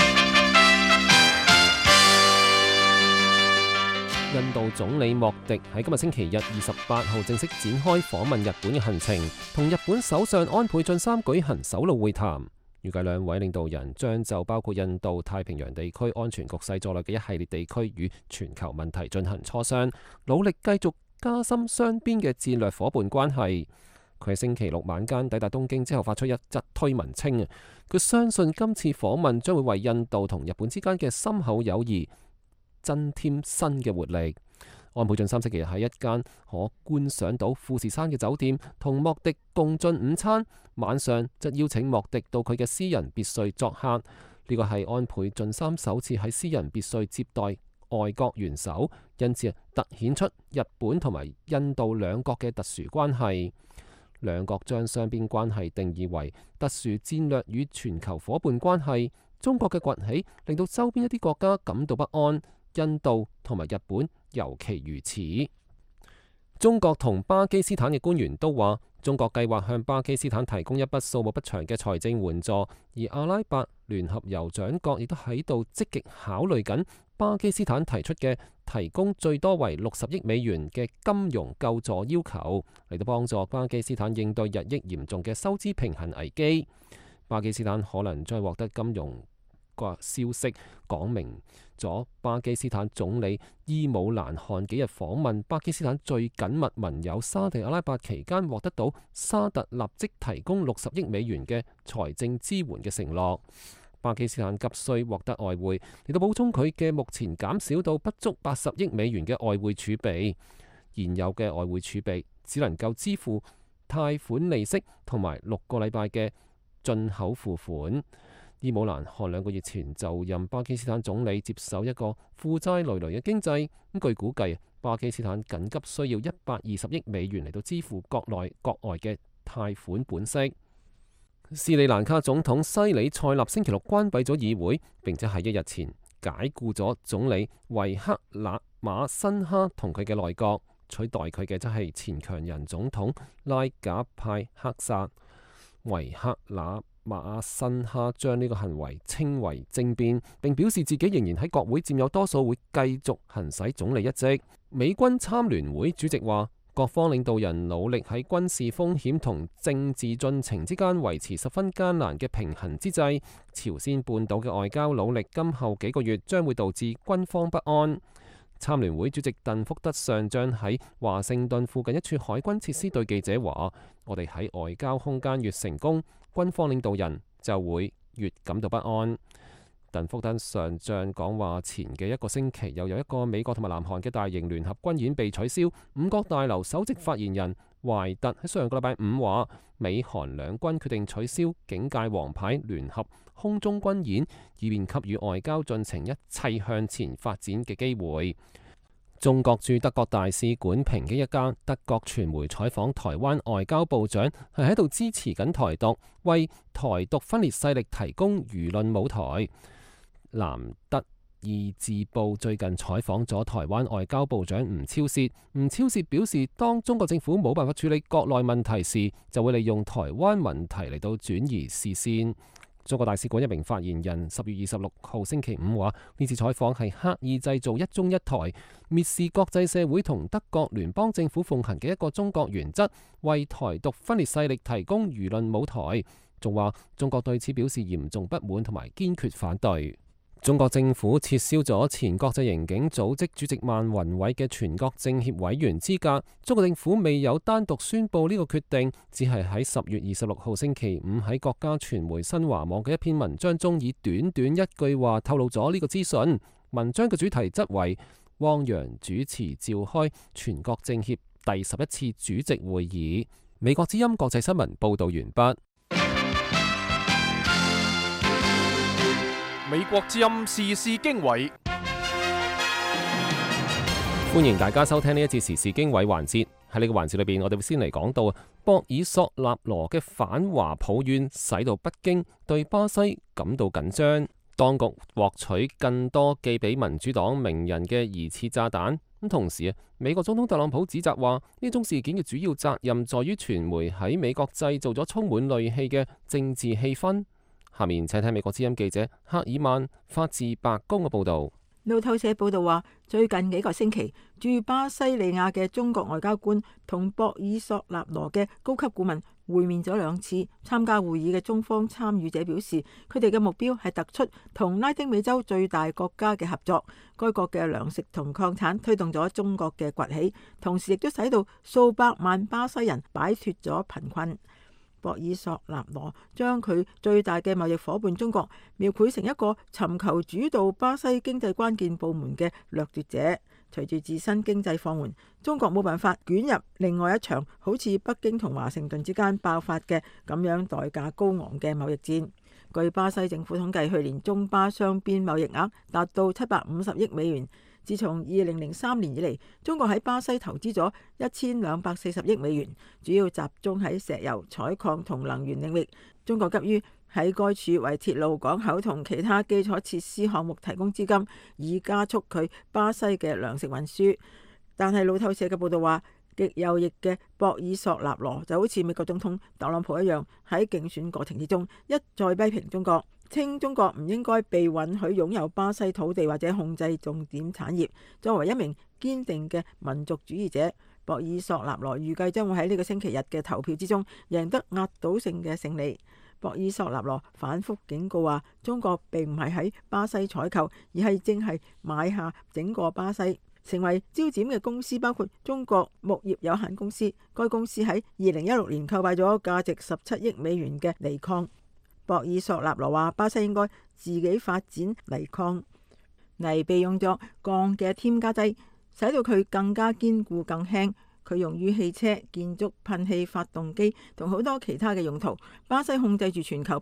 [SPEAKER 1] 印度總理莫迪喺今日星期日28號正式展開訪問日本嘅行程，同日本首相安倍晉三舉行首腦會談。預計兩位領導人將就包括印度太平洋地區安全局勢在內嘅一系列地區與全球問題進行磋商，努力繼續加深雙邊嘅戰略夥伴關係。佢喺星期六晚間抵達東京之後發出一則推文稱，佢相信今次訪問將會為印度同日本之間嘅深厚友誼增添新嘅活力。安倍晉三星期日喺一間可觀賞到富士山嘅酒店同莫迪共進午餐，晚上則邀請莫迪到佢嘅私人別墅作客。呢個係安倍晉三首次喺私人別墅接待外國元首，因此突顯出日本同埋印度兩國嘅特殊關係。兩國將雙邊關係定義為特殊戰略與全球夥伴關係。中國嘅崛起令到周邊一啲國家感到不安，印度同埋日本尤其如此。中國同巴基斯坦嘅官員都話，中國計劃向巴基斯坦提供一筆數目不詳嘅財政援助，而阿拉伯聯合酋長國亦都喺度積極考慮緊巴基斯坦提出嘅提供最多為60億美元嘅金融救助要求，嚟到幫助巴基斯坦應對日益嚴重嘅收支平衡危機。巴基斯坦可能將獲得金融個消息講明咗，巴基斯坦總理伊姆蘭汗幾日訪問巴基斯坦最緊密盟友沙地阿拉伯期間，獲得到沙特立即提供60億美元嘅財政支援嘅承諾。巴基斯坦急需獲得外匯嚟到補充佢嘅目前減少到不足80億美元嘅外匯儲備，現有嘅外匯儲備只能夠支付貸款利息同埋6個禮拜嘅進口付款。伊姆蘭汗2個月前就任巴基斯坦總理，接手一個負債累累嘅經濟。據估計，巴基斯坦緊急需要120億美元嚟到支付國內國外嘅貸款本息。斯里蘭卡總統西里塞納星期六關閉咗議會，並且喺1日前解僱咗總理維克納馬辛哈同佢嘅內閣，取代佢嘅則係前強人總統拉賈派克薩。維克納馬辛哈將呢個行為稱為政變，並表示自己仍然喺國會佔有多數，會繼續行使總理一職。美軍參聯會主席話，各方領導人努力喺軍事風險同政治進程之間維持十分艱難嘅平衡之際，朝鮮半島嘅外交努力今後幾個月將會導致軍方不安。參聯會主席鄧福德上將喺華盛頓附近一處海軍設施對記者話，我哋喺外交空間越成功，軍方領導人就會越感到不安。鄧福德上將講話前嘅1個星期，又有一個美國同埋南韓嘅大型聯合軍演被取消。五角大樓首席發言人懷特喺上個禮拜5話，美韓兩軍決定取消警戒王牌聯合空中軍演，以便給予外交進程一切向前發展嘅機會。中國駐德國大使館抨擊一家德國傳媒採訪台灣外交部長係喺度支持緊台獨，為台獨分裂勢力提供輿論舞台。南德意志報最近採訪咗台灣外交部長吳釗燮，吳釗燮表示，當中國政府冇辦法處理國內問題時，就會利用台灣問題嚟到轉移視線。中國大使館一名發言人10月26號星期5話，呢次採訪係刻意製造一中一台，蔑視國際社會同德國聯邦政府奉行嘅一個中國原則，為台獨分裂勢力提供輿論舞台。仲話中國對此表示嚴重不滿同埋堅決反對。中國政府撤銷咗前國際刑警組織主席萬宏偉嘅全國政協委員資格。中國政府未有單獨宣布呢個決定，只係喺10月26號星期5喺國家傳媒新華網嘅一篇文章中，以短短一句話透露咗呢個資訊。 文章嘅主題則為汪洋主持召開全國政協第11次主席會議。美國之音國際新聞報道完畢。
[SPEAKER 3] 美國之音時事經緯，
[SPEAKER 1] 歡迎大家收聽呢一節時事經緯環節。喺呢個環節裏邊，我哋會先嚟講到博爾索納羅嘅反華抱怨，使到北京對巴西感到緊張。當局獲取更多寄俾民主黨名人嘅疑似炸彈。咁同時美國總統特朗普指責話，呢種事件嘅主要責任在於傳媒喺美國製造咗充滿戾氣嘅政治氣氛。下面請睇美國之音記者赫爾曼發自白宮嘅報導。
[SPEAKER 4] 路透社報道話，最近幾個星期，駐巴西利亞嘅中國外交官同博爾索納羅嘅高級顧問會面咗2次。參加會議嘅中方參與者表示，佢哋嘅目標係突出同拉丁美洲最大國家嘅合作。該國嘅糧食同礦產推動咗中國嘅崛起，同時亦都使到數百萬巴西人擺脫咗貧困。博爾索納羅將佢最大嘅貿易夥伴中國描繪成一個尋求主導巴西經濟關鍵部門嘅掠奪者。隨住自身經濟放緩，中國冇辦法捲入另外一場好似北京同華盛頓之間爆發嘅咁樣代價高昂嘅貿易戰。據巴西政府統計，去年中巴雙邊貿易額達到750億美元。自從2003年以嚟，中國喺巴西投資咗1240億美元，主要集中喺石油、採礦同能源領域。中國急於喺該處為鐵路、港口同其他基礎設施項目提供資金，以加速佢巴西嘅糧食運輸。但係路透社嘅報道話，極右翼嘅博爾索納羅就好似美國總統特朗普一樣，喺競選過程之中一再批評中國，稱中國唔應該被允許擁有巴西土地或者控制重點產業。作為一名堅定嘅民族主義者，博爾索納羅預計將會喺呢個星期日嘅投票之中贏得壓倒性嘅勝利。博爾索納羅反覆警告話，中國並唔係喺巴西採購，而係正係買下整個巴西。成為焦點嘅公司包括中國牧業有限公司，該公司喺2016年購買咗價值17億美元嘅鋰礦。博爾索納羅話，巴西應該自己發展鋰礦，鋰被用作鋼嘅添加劑，使到佢更加堅固、更輕。佢用於汽車、建築、噴氣、發動機同好多其他嘅用途。巴西控制住全球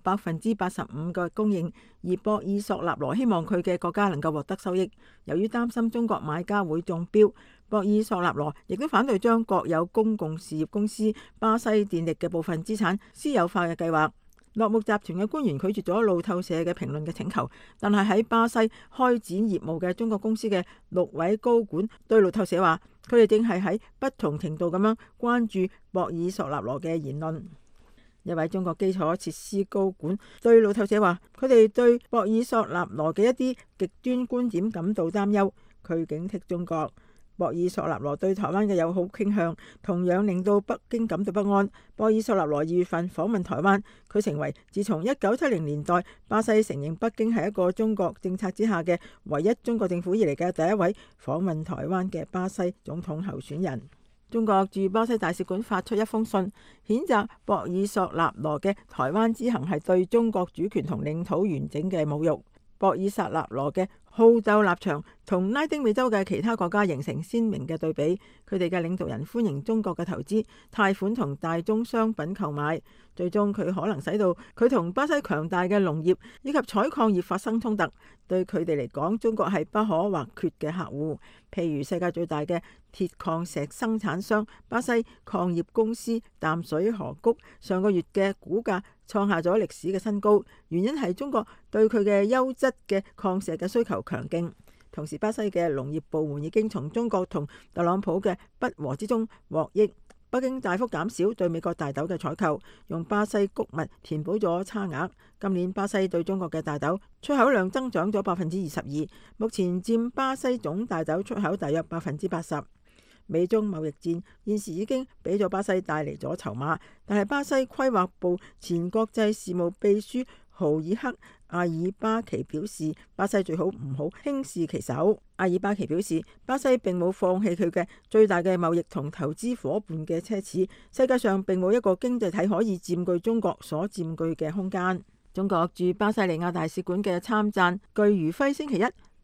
[SPEAKER 4] 85%嘅供應，而博爾索納羅希望佢嘅國家能夠獲得收益。由於擔心中國買家會中標，博爾索納羅亦都反對將國有公共事業公司巴西電力嘅部分資產私有化嘅計劃。洛木集團嘅官員拒絕咗路透社嘅評論嘅請求，但係喺巴西開展業務嘅中國公司嘅6位高管對路透社話，佢哋正係喺不同程度咁樣關注博爾索納羅嘅言論。一位中國基礎設施高管對路透社話，佢哋對博爾索納羅嘅一啲極端觀點感到擔憂，佢警惕中國。博爾索納羅對台灣嘅友好傾向同樣令到北京感到不安。博爾索納羅2月份訪問台灣，佢成為自從1970年代巴西承認北京係一個中國政策之下嘅唯一中國政府以嚟嘅第一位訪問台灣嘅巴西總統候選人。中國駐巴西大使館發出一封信，譴責博爾索納羅嘅台灣之行係對中國主權同領土完整嘅侮辱。博爾索納羅嘅好鬥立場同拉丁美洲嘅其他國家形成鮮明嘅對比，佢哋嘅領導人歡迎中國嘅投資、貸款同大宗商品購買，最終佢可能使到佢同巴西強大嘅農業以及採礦業發生衝突。對佢哋嚟講，中國係不可或缺嘅客戶。譬如世界最大嘅鐵礦石生產商巴西礦業公司淡水河谷上個月嘅股價創下咗歷史嘅新高，原因係中國對佢嘅優質嘅礦石嘅需求強勁。同時，巴西嘅農業部門已經從中國同特朗普嘅不和之中獲益。北京大幅減少對美國大豆嘅採購，用巴西穀物填補咗差額。今年巴西對中國嘅大豆出口量增長咗22%，目前佔巴西總大豆出口大約80%。美中貿易戰現時已經俾咗巴西帶嚟咗籌碼，但係巴西規劃部前國際事務秘書豪爾克阿爾巴奇表示，巴西最好唔好輕視其手。阿爾巴奇表示，巴西並冇放棄佢嘅最大嘅貿易同投資夥伴嘅奢侈，世界上並冇一個經濟體可以佔據中國所佔據嘅空間。中國駐巴西利亞大使館嘅參贊具如輝星期一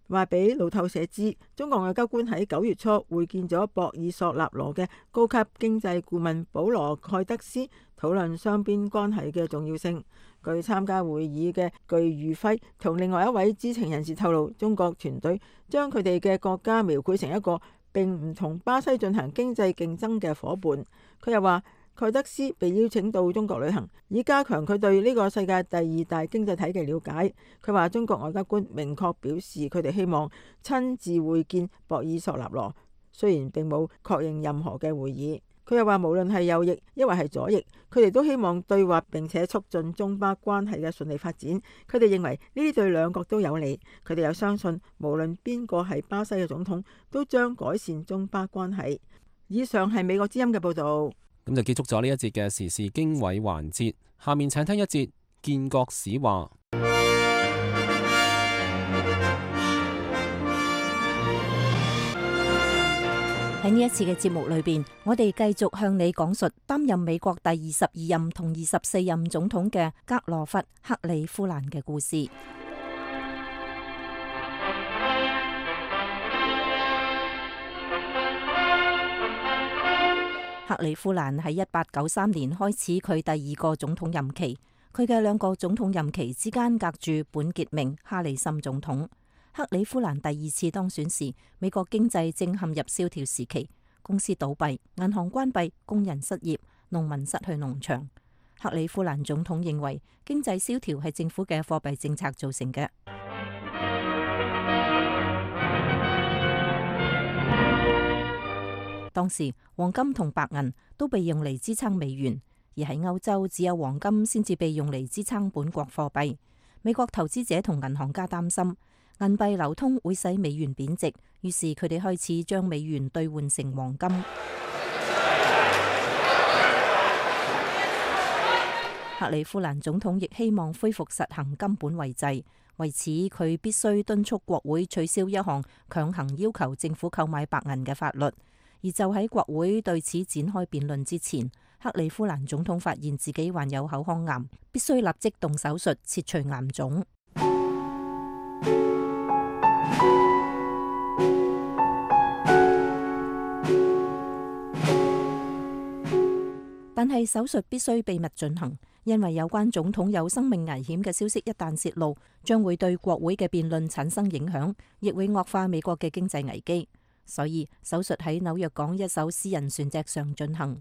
[SPEAKER 4] 話俾路透社知，中國外交官喺9月初會見咗博爾索納羅嘅高級經濟顧問保羅蓋德斯，討論雙邊關係嘅重要性。據參加會議嘅具裕輝同另外一位知情人士透露，中國團隊將佢哋嘅國家描繪成一個並唔同巴西進行經濟競爭嘅伙伴。佢又話，蓋德斯被邀請到中國旅行，以加強佢對呢個世界第2大經濟體嘅了解。佢話中國外交官明確表示，佢哋希望親自會見博爾索納羅，雖然並冇確認任何嘅會議。佢又話，無論係右翼抑或係左翼，佢哋都希望對話並且促進中巴關係嘅順利發展。佢哋認為呢啲對兩國都有利。佢哋又相信，無論邊個係巴西嘅總統，都將改善中巴關係。以上係美國之音嘅報導。
[SPEAKER 1] 咁就結束咗呢一節嘅時事經緯環節。下面請聽一節建國史話。
[SPEAKER 13] 喺呢一次嘅節目裏邊，我哋繼續向你講述擔任美國第22任同24任總統嘅格羅弗·克里夫蘭嘅故事。克里夫蘭喺1893年開始佢第2個總統任期，佢嘅2個總統任期之間隔住本傑明·哈里森總統。克里夫蘭第2次當選時，美國經濟正陷入蕭條時期，公司倒閉、銀行關閉、工人失業、農民失去農場。克里夫蘭總統認為經濟蕭條係政府嘅貨幣政策造成嘅。當時黃金同白銀都被用嚟支撐美元，而喺歐洲只有黃金先至被用嚟支撐本國貨幣。美國投資者同銀行家擔心銀幣流通會使美元貶值，於是佢哋開始將美元兌換成黃金。克里夫蘭總統亦希望恢復實行金本位制，為此佢必須敦促國會取消一項強行要求政府購買白銀嘅法律。而就喺國會對此展開辯論之前，克里夫蘭總統發現自己患有口腔癌，必須立即動手術切除癌腫。但係手術必須秘密進行，因為有關總統有生命危險嘅消息一旦泄露，將會對國會嘅辯論產生影響，亦會惡化美國嘅經濟危機。所以手術喺紐約港一艘私人船隻上進行。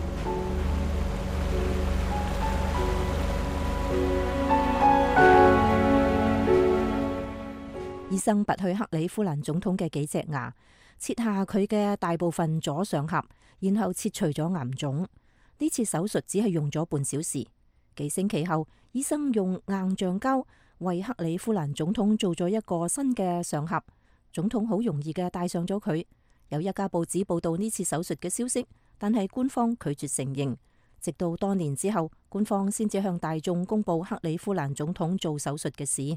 [SPEAKER 13] 醫生拔去克里夫蘭總統嘅幾隻牙，切下佢嘅大部分左上頜，然後切除咗癌腫。呢次手術只係用咗半小時。幾星期後，醫生用硬橡膠為克里夫蘭總統做咗一個新嘅上頜。總統好容易嘅戴上咗佢。有一家報紙報道呢次手術嘅消息，但係官方拒絕承認。直到多年之後，官方先至向大眾公布克里夫蘭總統做手術嘅事。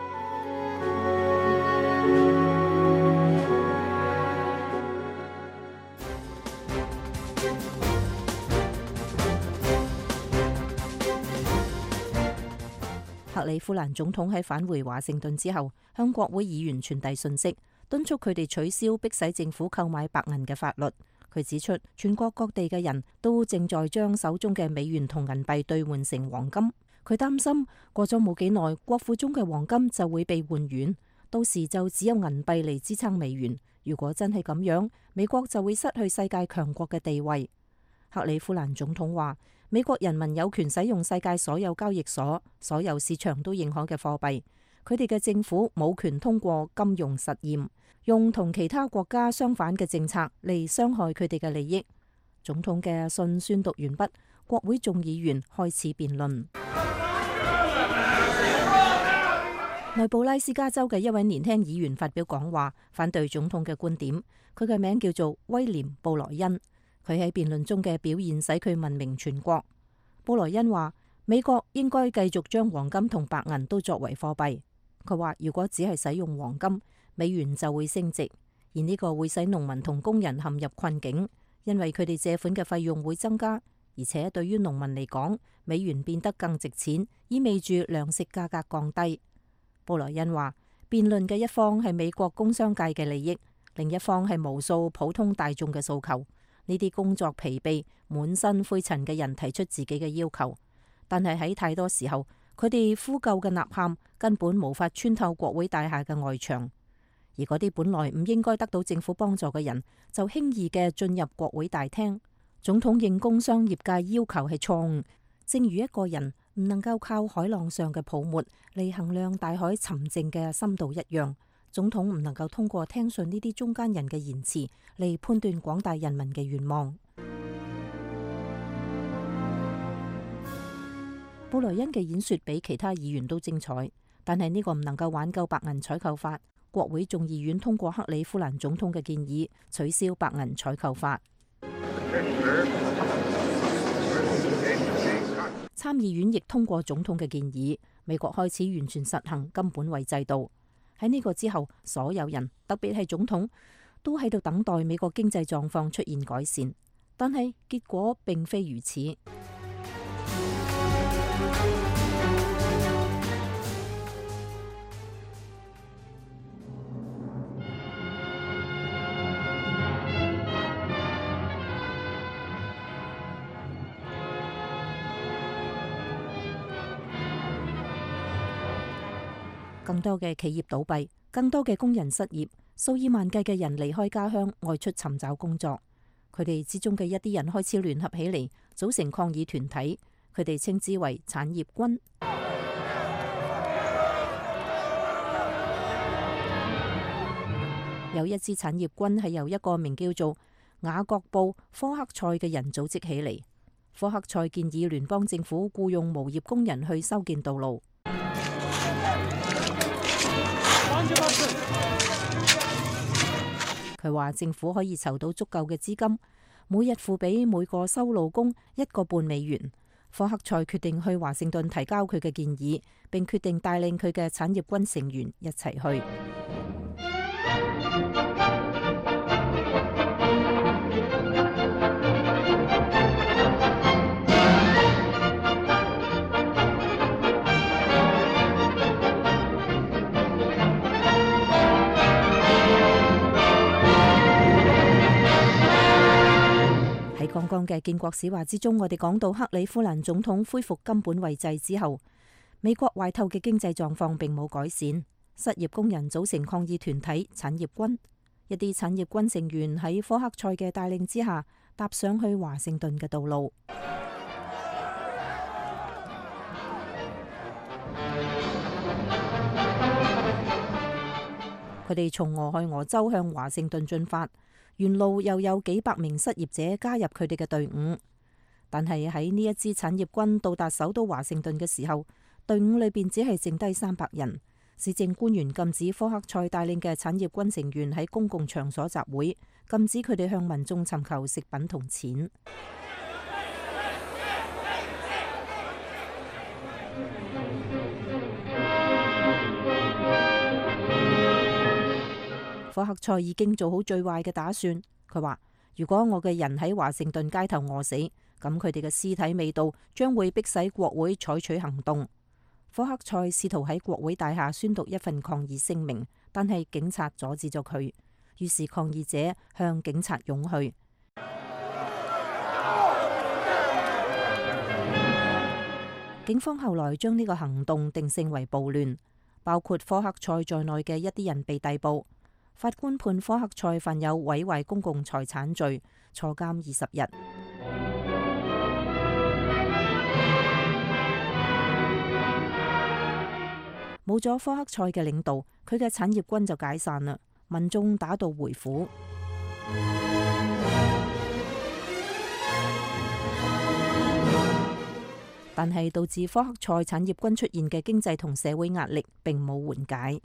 [SPEAKER 13] 克里夫蘭總統喺返回華盛頓之後，向國會議員傳遞信息，敦促佢哋取消迫使政府購買白銀嘅法律。佢指出，全國各地嘅人都正在將手中嘅美元同銀幣兌換成黃金。佢擔心過咗冇幾耐，國庫中嘅黃金就會被換軟，到時就只有銀幣嚟支撐美元。如果真係咁樣，美國就會失去世界強國嘅地位。克里夫蘭總統話，美國人民有權使用世界所有交易所、所有市場都認可嘅貨幣。佢哋嘅政府冇權通過金融實驗，用同其他國家相反嘅政策嚟傷害佢哋嘅利益。總統嘅信宣讀完畢，國會眾議員開始辯論。內布拉斯加州嘅一位年輕議員發表講話，反對總統嘅觀點。佢嘅名叫做威廉·布萊恩。佢喺辯論中嘅表現使佢聞名全國。布萊恩話，美國應該繼續將黃金同白銀都作為貨幣。佢話，如果只係使用黃金，美元就會升值，而呢個會使農民同工人陷入困境，因為佢哋借款嘅費用會增加，而且對於農民嚟講，美元變得更值錢，意味住糧食價格降低。布萊恩話， 辯論嘅一方係美國工商界嘅利益，另一方係無數普通大眾嘅訴求。呢啲工作疲憊、滿身灰塵嘅人提出自己嘅要求，但係喺太多時候，佢哋呼救嘅吶喊根本無法穿透國會大廈嘅外牆，而嗰啲本來唔應該得到政府幫助嘅人，就輕易嘅進入國會大廳。總統應工商業界要求係錯誤，正如一個人唔能夠靠海浪上嘅泡沫嚟衡量大海沉靜嘅深度一樣。總統唔能夠通過聽信呢啲中間人嘅言辭嚟判斷廣大人民嘅願望。布萊恩嘅演說比其他議員都精彩，但係呢個唔能夠挽救白銀採購法。國會眾議院通過克里夫蘭總統嘅建議，取消白銀採購法。參議院亦通過總統嘅建議，美國開始完全實行金本位制度。喺呢個之後，所有人，特別係總統，都喺度等待美國經濟狀況出現改善，但係結果並非如此。更多嘅企業倒閉，更多嘅工人失業，數以萬計嘅人離開家鄉外出尋找工作。佢哋之中嘅一啲人開始聯合起嚟，組成抗議團體，佢哋稱之為產業軍。有一支產業軍係由一個名叫做雅各布·科克塞嘅人組織起嚟。科克塞建議聯邦政府僱用無業工人去修建道路。佢話政府可以籌到足夠嘅資金，每日付俾每個修路工$1.5。科克塞決定去華盛頓提交佢嘅建議，並決定帶領佢嘅產業軍成員一齊去。喺剛剛嘅建國史話之中，我哋講到克里夫蘭總統恢復金本位制之後，美國壞透嘅經濟狀況並冇改善，失業工人組成抗議團體產業軍，一啲產業軍成員喺科克塞嘅帶領之下，踏上去華盛頓嘅道路。佢哋從俄亥俄州向華盛頓進發。沿路又有幾百名失業者加入佢哋嘅隊伍，但係喺呢一支產業軍到達首都華盛頓嘅時候，隊伍裏邊只係剩低300人。市政官員禁止科克塞帶領嘅產業軍成員喺公共場所集會，禁止佢哋向民眾尋求食品同錢。科克塞已經做好最壞嘅打算。佢話：如果我嘅人喺華盛頓街頭餓死，咁佢哋嘅屍體味道將會迫使國會採取行動。科克塞試圖喺國會大廈宣讀一份抗議聲明，但係警察阻止咗佢。於是抗議者向警察湧去。警方後來將呢個行動定性為暴亂，包括科克塞在內嘅一啲人被逮捕。法官判科克塞犯有毀壞公共財產罪，坐監20日。冇咗科克塞嘅領導，佢嘅產業軍就解散啦，民眾打道回府。但係導致科克塞產業軍出現嘅經濟同社會壓力並冇緩解。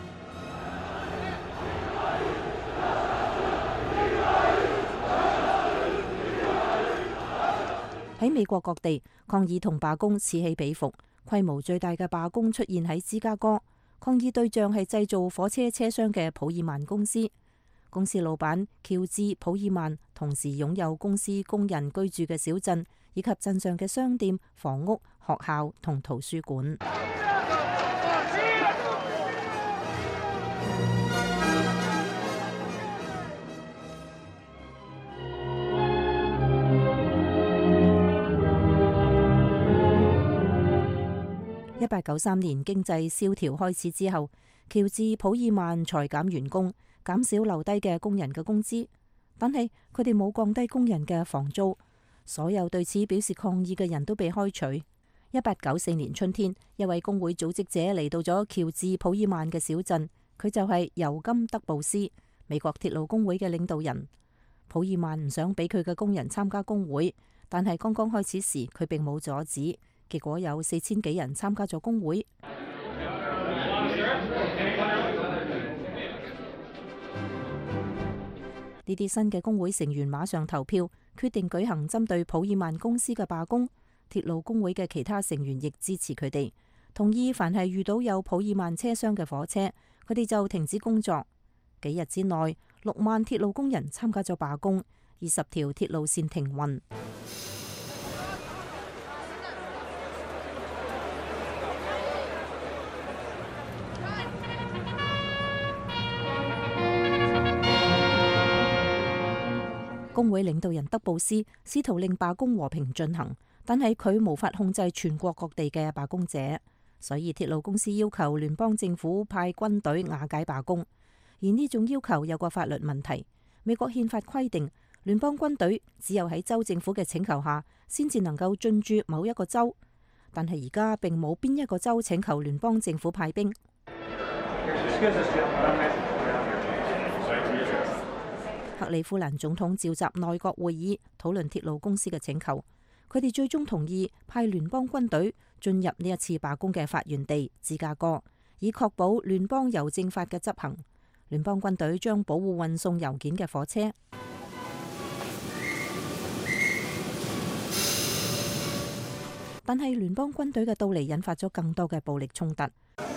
[SPEAKER 13] 喺美國各地，抗議同罷工此起彼伏，規模最大嘅罷工出現喺芝加哥。抗議對象係製造火車車廂嘅普爾曼公司。公司老闆喬治·普爾曼同時擁有公司工人居住嘅小鎮，以及鎮上嘅商店、房屋、學校同圖書館。 1893年經濟蕭條開始之後，喬治普爾曼裁減員工，減少留低嘅工人嘅工資，但係佢哋冇降低工人嘅房租。所有對此表示抗議嘅人都被開除。1894年春天，一位工會組織者嚟到咗喬治普爾曼嘅小鎮，佢就係尤金德布斯，美國鐵路工會嘅領導人。普爾曼唔想俾佢嘅工人參加工會，但係剛剛開始時佢並冇阻止，結果有4000幾人參加咗工會。呢啲新嘅工會成員馬上投票，決定舉行針對普爾曼公司嘅罷工。鐵路工會嘅其他成員亦支持佢哋，同意凡係遇到有普爾曼車廂嘅火車，佢哋就停止工作。幾日之內，6萬鐵路工人參加咗罷工，20條鐵路線停運。工會領導人德布斯試圖令罷工和平進行，但係佢無法控制全國各地嘅罷工者，所以鐵路公司要求聯邦政府派軍隊瓦解罷工。而呢種要求有個法律問題，美國憲法規定聯邦軍隊只有喺州政府嘅請求下先至能夠進駐某一個州，但係而家並冇邊一個州請求聯邦政府派兵。克里夫蘭總統召集內閣會議討論鐵路公司嘅請求，佢哋最終同意派聯邦軍隊進入呢一次罷工嘅發源地芝加哥，以確保聯邦郵政法嘅執行。聯邦軍隊將保護運送郵件嘅火車，但係聯邦軍隊嘅到嚟引發咗更多嘅暴力衝突。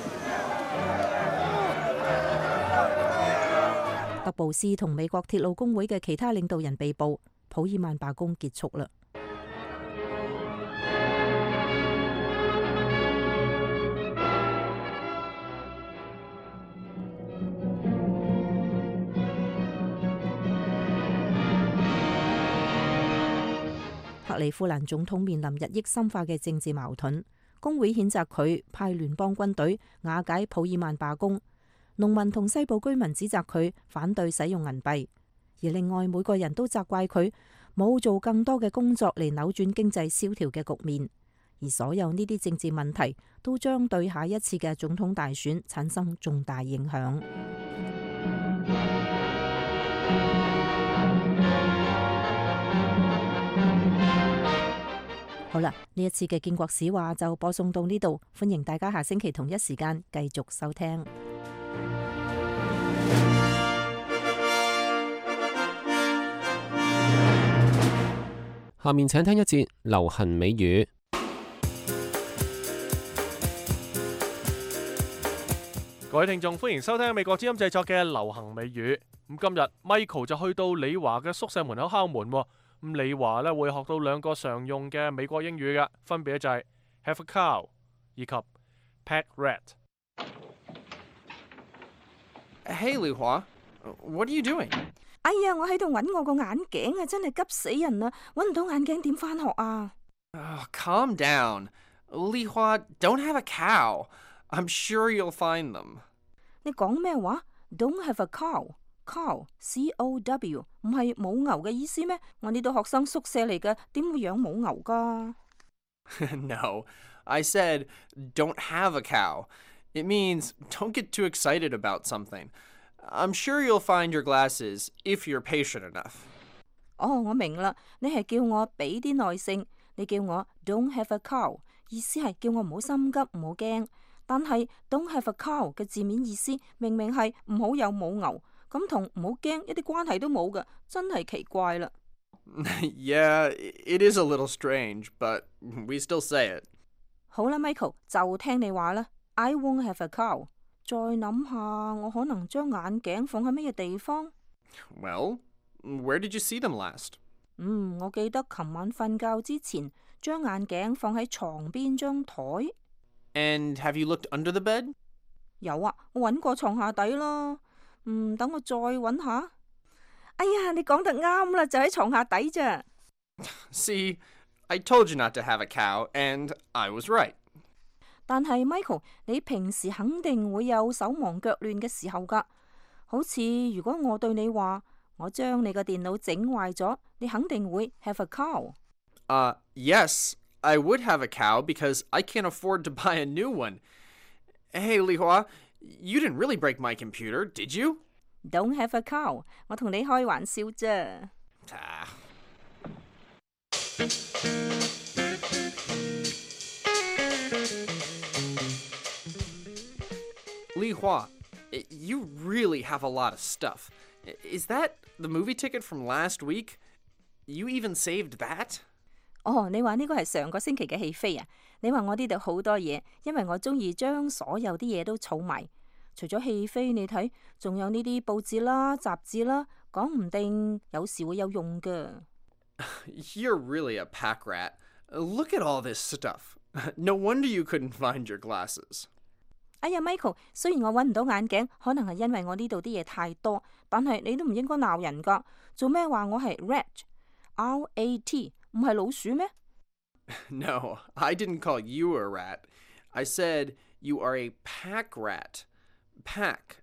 [SPEAKER 13] 德布斯同美國鐵路工會嘅其他領導人被捕，普爾曼罷工結束啦。克里夫蘭總統面臨日益深化嘅政治矛盾，工會譴責佢派聯邦軍隊瓦解普爾曼罷工。農民同西部居民指責佢反對使用銀幣，而另外每個人都責怪佢冇做更多嘅工作嚟扭轉經濟蕭條嘅局面，而所有呢啲政治問題都將對下一次嘅總統大選產生重大影響。好啦，呢一次嘅建國史話就播送到呢度，歡迎大家下星期同一時間繼續收聽。
[SPEAKER 1] 下面請聽一節流行美語。
[SPEAKER 3] 各位聽眾，歡迎收聽美國之音製作嘅流行美語。咁今日 Michael 就去到李華嘅宿舍門口敲門。咁李華咧會學到兩個常用嘅美國英語嘅，分別就係 have a cow 以及 pet rat。Hey 李華，What are you doing？
[SPEAKER 12] 哎呀，我喺度揾我個眼鏡啊，真係急死人啦！揾唔到眼鏡點返學啊
[SPEAKER 14] ？Calm down， 李華 ，Don't have a cow。I'm sure you'll find them。
[SPEAKER 12] 你講咩話 ？Don't have a cow，cow C-O-W 唔係母牛嘅意思咩？我呢度學生宿舍嚟嘅，點會養母牛㗎
[SPEAKER 14] ？No， I said don't have a cow. It means don't get too excited about something.I'm sure you'll find your glasses if you're patient enough.
[SPEAKER 12] 哦，我明啦，你係叫我俾啲耐性，你叫我 don't have a cow， 意思係叫我唔好心急，唔好驚。但係 don't have a cow 嘅字面意思明明係唔好有母牛，咁同唔好驚一啲關係都冇㗎，真係奇怪啦。
[SPEAKER 14] Yeah, it is a little strange, but we still say it.
[SPEAKER 12] 好啦 ，Michael 就聽你話啦 ，I won't have a cow。再諗下，我可能將眼鏡放喺乜嘢地方
[SPEAKER 14] ？Well, where did you see them last？
[SPEAKER 12] 我記得琴晚瞓覺之前，將眼鏡放喺床邊張台。
[SPEAKER 14] And have you looked under the bed？
[SPEAKER 12] 有啊，我揾過床下底咯。等我再揾下。哎呀，你講得啱啦，就喺床下底咋。
[SPEAKER 14] See, I told you not to have a cow, and I was right。
[SPEAKER 12] 但係 Michael，你平時肯定會有手忙腳亂嘅時候㗎。好似如果我對你話，我將你個電腦整壞咗，你肯定會 have a cow。
[SPEAKER 14] Yes, I would have a cow because I can't afford to buy a new one. Hey, Li Hua, you didn't really break my computer, did you?
[SPEAKER 12] Don't have a cow， 我同你開玩笑啫。
[SPEAKER 14] Li Hua, you really have a lot of stuff. Is that the movie ticket from last week? You even saved that?
[SPEAKER 12] 哦，你話呢個係上個星期嘅戲飛啊？你話我呢度好多嘢，因為我中意將所有啲嘢都儲埋。除咗戲飛，你睇仲有呢啲報紙啦、雜誌啦，講唔定有時會有用㗎。
[SPEAKER 14] You're really a pack rat. Look at all this stuff. No wonder you couldn't find your glasses.
[SPEAKER 12] 哎呀 ，Michael， 雖然我揾唔到眼鏡，可能係因為我呢度啲嘢太多，但係你都唔應該鬧人㗎。做咩話我係 rat？R-A-T 唔係老鼠咩？
[SPEAKER 14] No, I didn't call you a rat. I said you are a pack rat. Pack,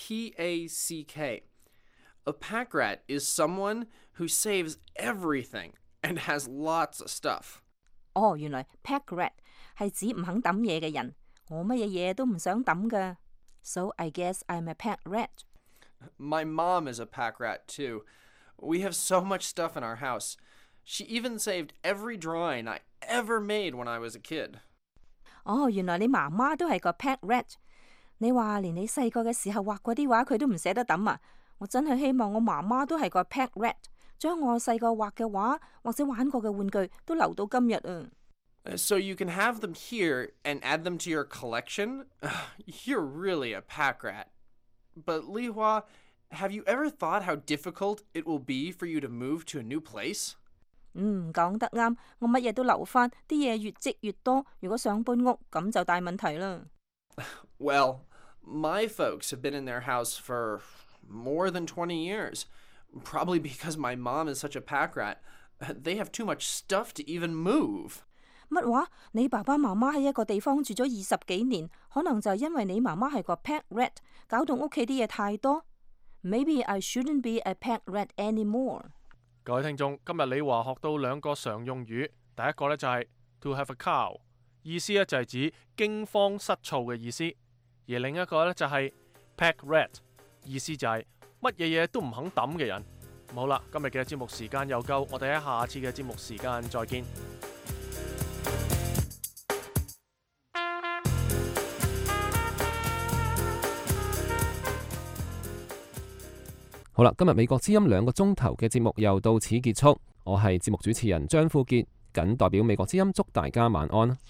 [SPEAKER 14] P-A-C-K. A pack rat is someone who saves everything and has lots of stuff.
[SPEAKER 12] 哦，原來 pack rat 係指唔肯抌嘢嘅人。我乜嘢嘢都唔想抌㗎。So I guess I'm a pack rat.
[SPEAKER 14] My mom is a pack rat too. We have so much stuff in our house. She even saved every drawing I ever made when I was a kid.
[SPEAKER 12] 哦，原來你媽媽都係個 pack rat。你話連你細個嘅時候畫嗰啲畫佢都唔捨得抌啊！我真係希望我媽媽都係個 pack rat， 將我細個畫嘅畫或者玩過嘅玩具都留到今日啊！
[SPEAKER 14] So you can have them here and add them to your collection? You're really a pack rat. But Li Hua, have you ever thought how difficult it will be for you to move to a new place?
[SPEAKER 12] 講得啱，我乜嘢都留返，啲嘢越積越多，如果想搬屋咁就大問題啦。
[SPEAKER 14] Well, my folks have been in their house for more than 20 years. Probably because my mom is such a pack rat. They have too much stuff to even move.
[SPEAKER 12] 乜話？你爸爸媽媽喺一個地方住咗20幾年，可能就係因為你媽媽係個 pack rat， 搞到屋企啲嘢太多。Maybe I shouldn't be a pack rat anymore。
[SPEAKER 3] 各位聽眾，今日李華學到兩個常用語，第一個呢就係 to have a cow， 意思呢就係指驚慌失措嘅意思，而另一個呢就係 pack rat， 意思就係乜嘢嘢都唔肯抌嘅人。好啦，今日嘅節目時間又夠，我哋喺下次嘅節目時間再見。
[SPEAKER 1] 好啦，今日美國之音2個鐘頭嘅節目又到此結束。我係節目主持人張富傑，謹代表美國之音祝大家晚安。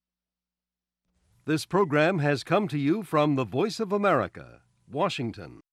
[SPEAKER 15] This program has come to you from the Voice of America, Washington.